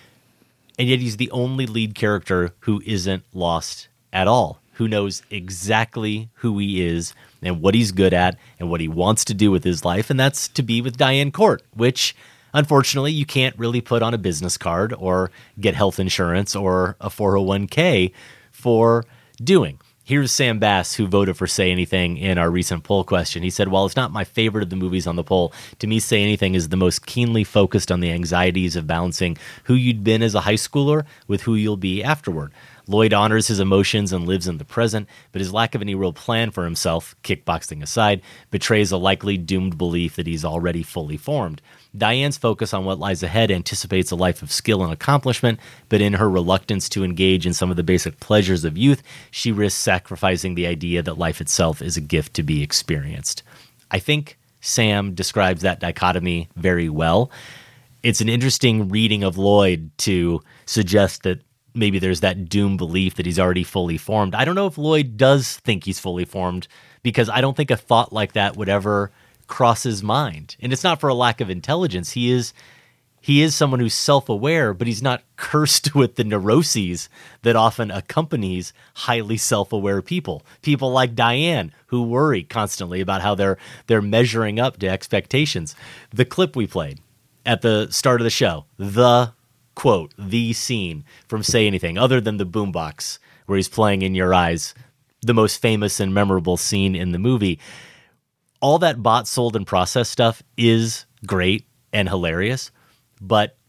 And yet he's the only lead character who isn't lost at all, who knows exactly who he is and what he's good at and what he wants to do with his life. And that's to be with Diane Court, which unfortunately, you can't really put on a business card or get health insurance or a four oh one k for doing. Here's Sam Bass, who voted for Say Anything in our recent poll question. He said, while it's not my favorite of the movies on the poll, to me, Say Anything is the most keenly focused on the anxieties of balancing who you'd been as a high schooler with who you'll be afterward. Lloyd honors his emotions and lives in the present, but his lack of any real plan for himself, kickboxing aside, betrays a likely doomed belief that he's already fully formed. Diane's focus on what lies ahead anticipates a life of skill and accomplishment, but in her reluctance to engage in some of the basic pleasures of youth, she risks sacrificing the idea that life itself is a gift to be experienced. I think Sam describes that dichotomy very well. It's an interesting reading of Lloyd to suggest that maybe there's that doom belief that he's already fully formed. I don't know if Lloyd does think he's fully formed, because I don't think a thought like that would ever cross his mind. And it's not for a lack of intelligence. He is he is someone who's self-aware, but he's not cursed with the neuroses that often accompanies highly self-aware people. People like Diane, who worry constantly about how they're they're measuring up to expectations. The clip we played at the start of the show, the quote, the scene from Say Anything, other than the boombox where he's playing In Your Eyes, the most famous and memorable scene in the movie. All that bought, sold, and processed stuff is great and hilarious, but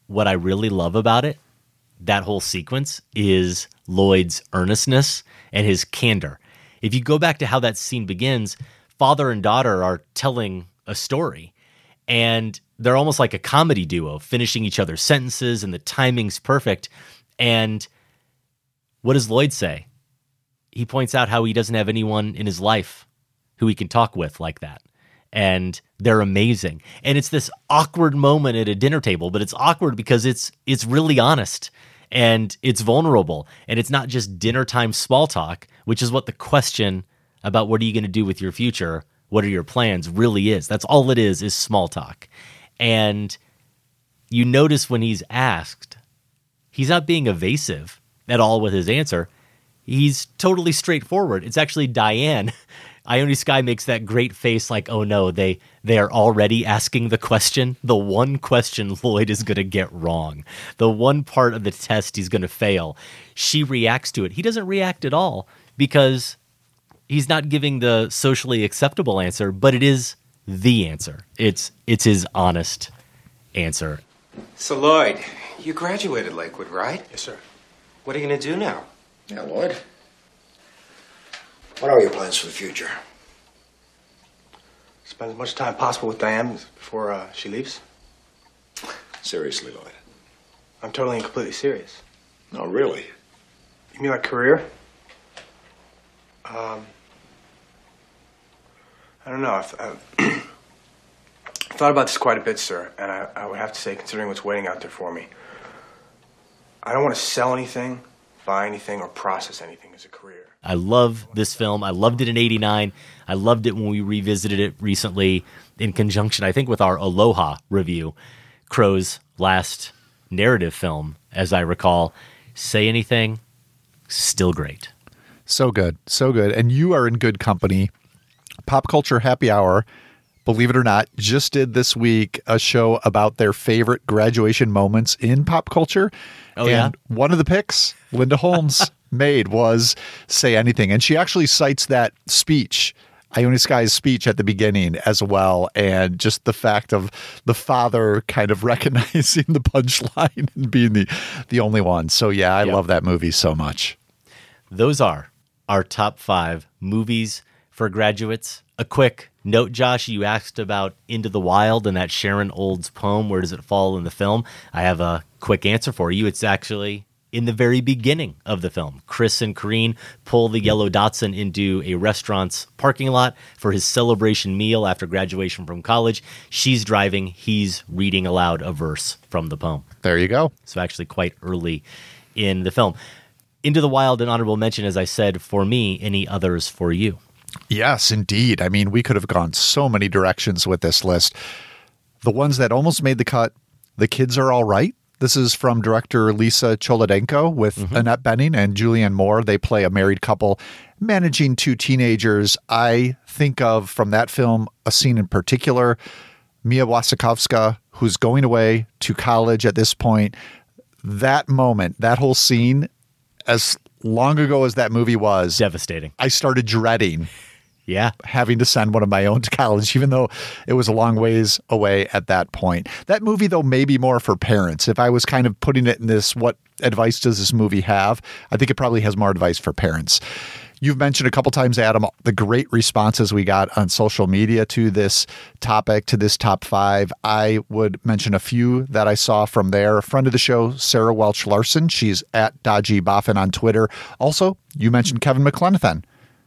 what I really love about it, that whole sequence, is Lloyd's earnestness and his candor. If you go back to how that scene begins, father and daughter are telling a story, and they're almost like a comedy duo, finishing each other's sentences, and the timing's perfect. And what does Lloyd say? He points out how he doesn't have anyone in his life who he can talk with like that. And they're amazing. And it's this awkward moment at a dinner table, but it's awkward because it's it's really honest and it's vulnerable. And it's not just dinner time small talk, which is what the question about what are you going to do with your future, what are your plans, really is. That's all it is, is small talk. And you notice when he's asked, he's not being evasive at all with his answer. He's totally straightforward. It's actually Diane. Ione Skye makes that great face like, oh no, they they are already asking the question. The one question Lloyd is going to get wrong. The one part of the test he's going to fail. She reacts to it. He doesn't react at all because he's not giving the socially acceptable answer, but it is the answer. It's it's his honest answer. So Lloyd, you graduated Lakewood, right? Yes, sir. What are you going to do now? Yeah, Lloyd. What are your plans for the future? Spend as much time possible with Diane before uh, she leaves. Seriously, Lloyd. I'm totally and completely serious. No, really? You mean like career? Um, I don't know. I've, I've thought about this quite a bit, sir, and I, I would have to say, considering what's waiting out there for me, I don't want to sell anything, buy anything, or process anything as a career. I love this film. I loved it in eighty-nine. I loved it when we revisited it recently in conjunction, I think, with our Aloha review, Crow's last narrative film, as I recall. Say Anything, still great. So good. So good. And you are in good company. Pop Culture Happy Hour, believe it or not, just did this week a show about their favorite graduation moments in pop culture. Oh, and yeah? one of the picks Linda Holmes made was Say Anything. And she actually cites that speech, Ione Skye's speech at the beginning as well. And just the fact of the father kind of recognizing the punchline and being the, the only one. So, yeah, I Yep. love that movie so much. Those are our top five movies for graduates. A quick note, Josh, you asked about Into the Wild and that Sharon Olds poem. Where does it fall in the film? I have a quick answer for you. It's actually in the very beginning of the film. Chris and Corrine pull the yellow Datsun into a restaurant's parking lot for his celebration meal after graduation from college. She's driving. He's reading aloud a verse from the poem. There you go. So actually quite early in the film. Into the Wild, an honorable mention, as I said, for me. Any others for you? Yes, indeed. I mean, we could have gone so many directions with this list. The ones that almost made the cut, The Kids Are All Right. This is from director Lisa Cholodenko with mm-hmm. Annette Bening and Julianne Moore. They play a married couple managing two teenagers. I think of, from that film, a scene in particular, Mia Wasikowska, who's going away to college at this point. That moment, that whole scene, as long ago as that movie was, devastating. I started dreading yeah, having to send one of my own to college, even though it was a long ways away at that point. That movie, though, may be more for parents. If I was kind of putting it in this, what advice does this movie have? I think it probably has more advice for parents. You've mentioned a couple times, Adam, the great responses we got on social media to this topic, to this top five. I would mention a few that I saw from there. A friend of the show, Sarah Welch Larson. She's at Dodgy Boffin on Twitter. Also, you mentioned Kevin McLenithan.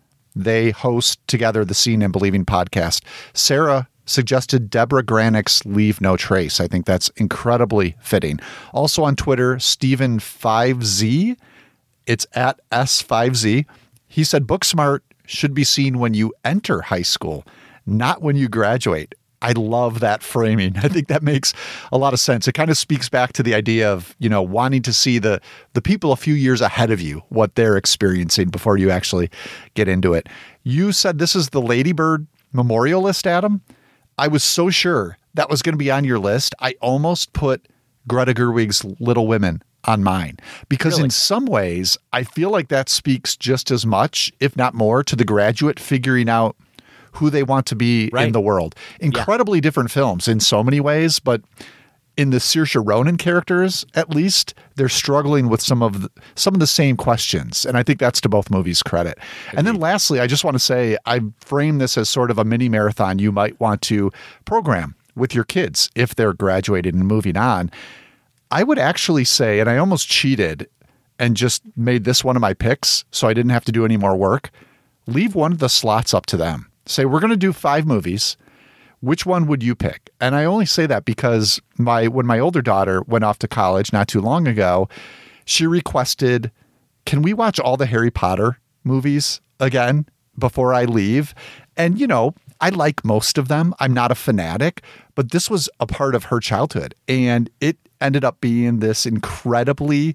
They host together the Seeing and Believing podcast. Sarah suggested Deborah Granick's Leave No Trace. I think that's incredibly fitting. Also on Twitter, Stephen five Z. It's at S five Z. He said Booksmart should be seen when you enter high school, not when you graduate. I love that framing. I think that makes a lot of sense. It kind of speaks back to the idea of, you know, wanting to see the the people a few years ahead of you, what they're experiencing before you actually get into it. You said this is the Lady Bird memorial list, Adam. I was so sure that was going to be on your list. I almost put Greta Gerwig's Little Women on mine because really? in some ways I feel like that speaks just as much, if not more, to the graduate figuring out who they want to be right. in the world. Incredibly yeah. different films in so many ways, but in the Saoirse Ronan characters, at least, they're struggling with some of the, some of the same questions. And I think that's to both movies' credit. And then lastly, I just want to say I frame this as sort of a mini marathon you might want to program with your kids if they're graduated and moving on. I would actually say, and I almost cheated and just made this one of my picks so I didn't have to do any more work, leave one of the slots up to them. Say, we're going to do five movies. Which one would you pick? And I only say that because my when my older daughter went off to college not too long ago, she requested, can we watch all the Harry Potter movies again before I leave? And, you know, I like most of them. I'm not a fanatic, but this was a part of her childhood. And it ended up being this incredibly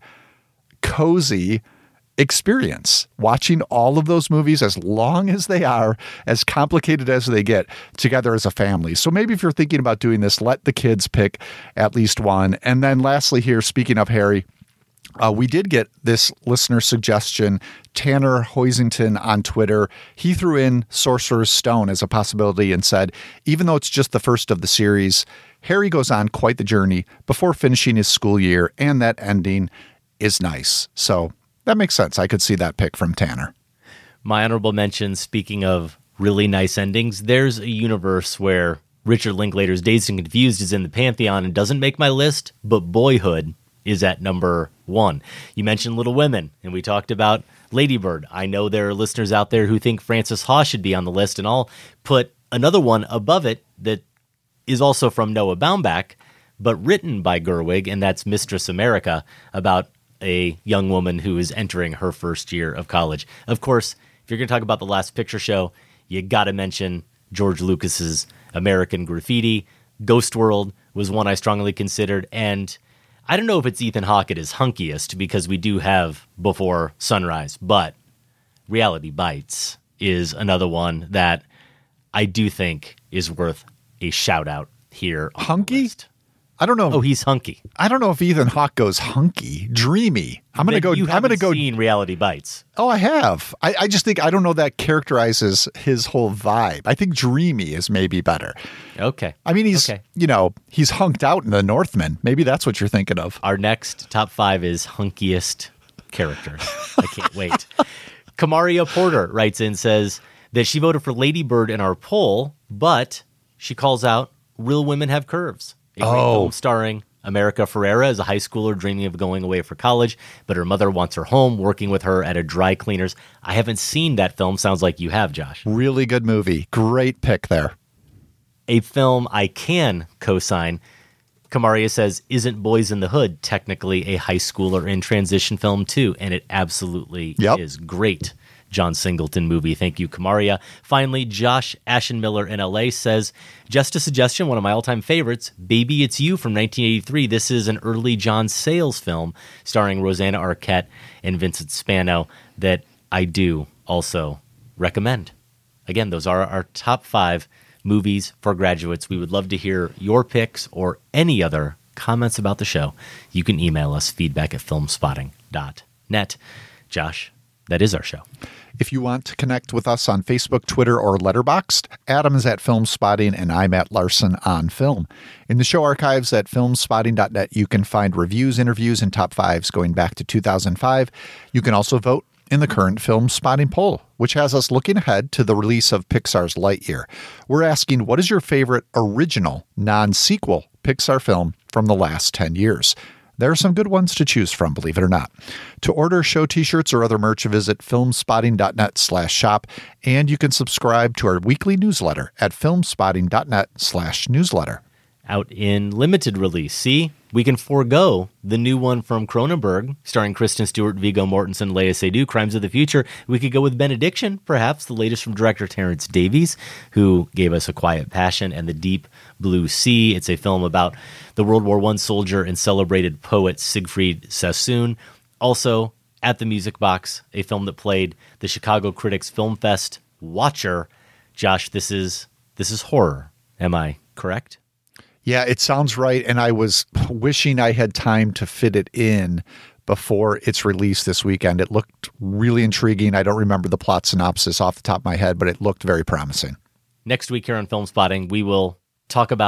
cozy experience, watching all of those movies, as long as they are, as complicated as they get, together as a family. So maybe if you're thinking about doing this, let the kids pick at least one. And then lastly here, speaking of Harry, uh, we did get this listener suggestion, Tanner Hoisington on Twitter. He threw in Sorcerer's Stone as a possibility and said, even though it's just the first of the series, Harry goes on quite the journey before finishing his school year, and that ending is nice. So that makes sense. I could see that pick from Tanner. My honorable mention, speaking of really nice endings, there's a universe where Richard Linklater's Dazed and Confused is in the Pantheon and doesn't make my list, but Boyhood is at number one. You mentioned Little Women, and we talked about Lady Bird. I know there are listeners out there who think Frances Ha should be on the list, and I'll put another one above it that is also from Noah Baumbach, but written by Gerwig, and that's Mistress America, about a young woman who is entering her first year of college. Of course, if you're going to talk about The Last Picture Show, you got to mention George Lucas's American Graffiti. Ghost World was one I strongly considered, and I don't know if it's Ethan Hawke at his hunkiest, because we do have Before Sunrise, but Reality Bites is another one that I do think is worth a shout out here. Hunky? I don't know. Oh, he's hunky. I don't know if Ethan Hawke goes hunky, dreamy. I'm going to go. You I'm going to go. Seen Reality Bites? Oh, I have. I, I just think I don't know that characterizes his whole vibe. I think dreamy is maybe better. Okay. I mean, he's okay. you know he's hunked out in The Northman. Maybe that's what you're thinking of. Our next top five is hunkiest characters. I can't wait. Kamaria Porter writes in, says that she voted for Lady Bird in our poll, but she calls out Real Women Have Curves. A great Oh. film starring America Ferrera as a high schooler dreaming of going away for college, but her mother wants her home, working with her at a dry cleaners. I haven't seen that film. Sounds like you have, Josh. Really good movie. Great pick there. A film I can co-sign. Kamaria says, isn't Boys in the Hood technically a high schooler in transition film too? And it absolutely Yep. is. Great John Singleton movie. Thank you, Kamaria. Finally, Josh Ashenmiller in L A says, just a suggestion, one of my all-time favorites, Baby It's You from nineteen eighty-three. This is an early John Sayles film starring Rosanna Arquette and Vincent Spano that I do also recommend. Again, those are our top five movies for graduates. We would love to hear your picks or any other comments about the show. You can email us feedback at filmspotting dot net. Josh, that is our show. If you want to connect with us on Facebook, Twitter, or Letterboxd, Adam is at Filmspotting and I'm at Larson on Film. In the show archives at filmspotting dot net, you can find reviews, interviews, and top fives going back to two thousand five. You can also vote in the current Film Spotting poll, which has us looking ahead to the release of Pixar's Lightyear. We're asking, what is your favorite original, non-sequel Pixar film from the last ten years? There are some good ones to choose from, believe it or not. To order show t-shirts or other merch, visit filmspotting dot net slash shop, and you can subscribe to our weekly newsletter at filmspotting dot net slash newsletter. Out in limited release. See, we can forego the new one from Cronenberg, starring Kristen Stewart, Viggo Mortensen, Lea Seydoux, Crimes of the Future. We could go with Benediction, perhaps, the latest from director Terrence Davies, who gave us A Quiet Passion and The Deep Blue Sea. It's a film about the World War One soldier and celebrated poet Siegfried Sassoon. Also, at the Music Box, a film that played the Chicago Critics Film Fest, Watcher. Josh, this is this is horror. Am I correct? Yeah, it sounds right. And I was wishing I had time to fit it in before its release this weekend. It looked really intriguing. I don't remember the plot synopsis off the top of my head, but it looked very promising. Next week here on Film Spotting, we will talk about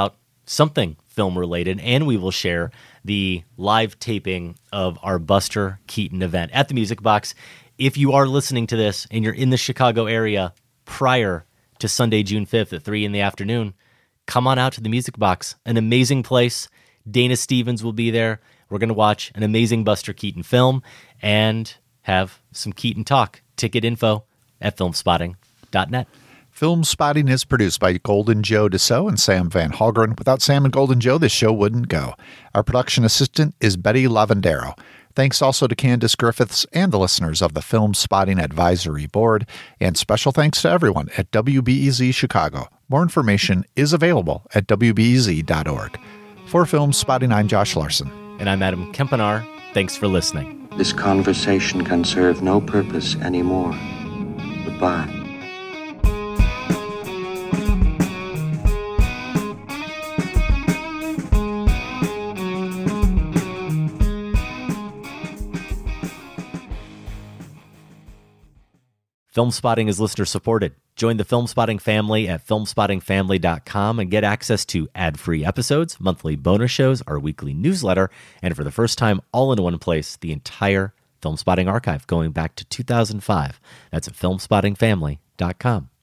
something film-related, and we will share the live taping of our Buster Keaton event at the Music Box. If you are listening to this and you're in the Chicago area prior to Sunday, June fifth at three in the afternoon, come on out to the Music Box, an amazing place. Dana Stevens will be there. We're going to watch an amazing Buster Keaton film and have some Keaton talk. Ticket info at film spotting dot net. Film Spotting is produced by Golden Joe Dassault and Sam Van Halgren. Without Sam and Golden Joe, this show wouldn't go. Our production assistant is Betty Lavandero. Thanks also to Candace Griffiths and the listeners of the Film Spotting Advisory Board. And special thanks to everyone at W B E Z Chicago. More information is available at W B E Z dot org. For Film Spotting, I'm Josh Larson. And I'm Adam Kempenar. Thanks for listening. This conversation can serve no purpose anymore. Goodbye. Film Spotting is listener supported. Join the Film Spotting family at film spotting family dot com and get access to ad-free episodes, monthly bonus shows, our weekly newsletter, and for the first time, all in one place, the entire Film Spotting archive going back to two thousand five. That's at film spotting family dot com.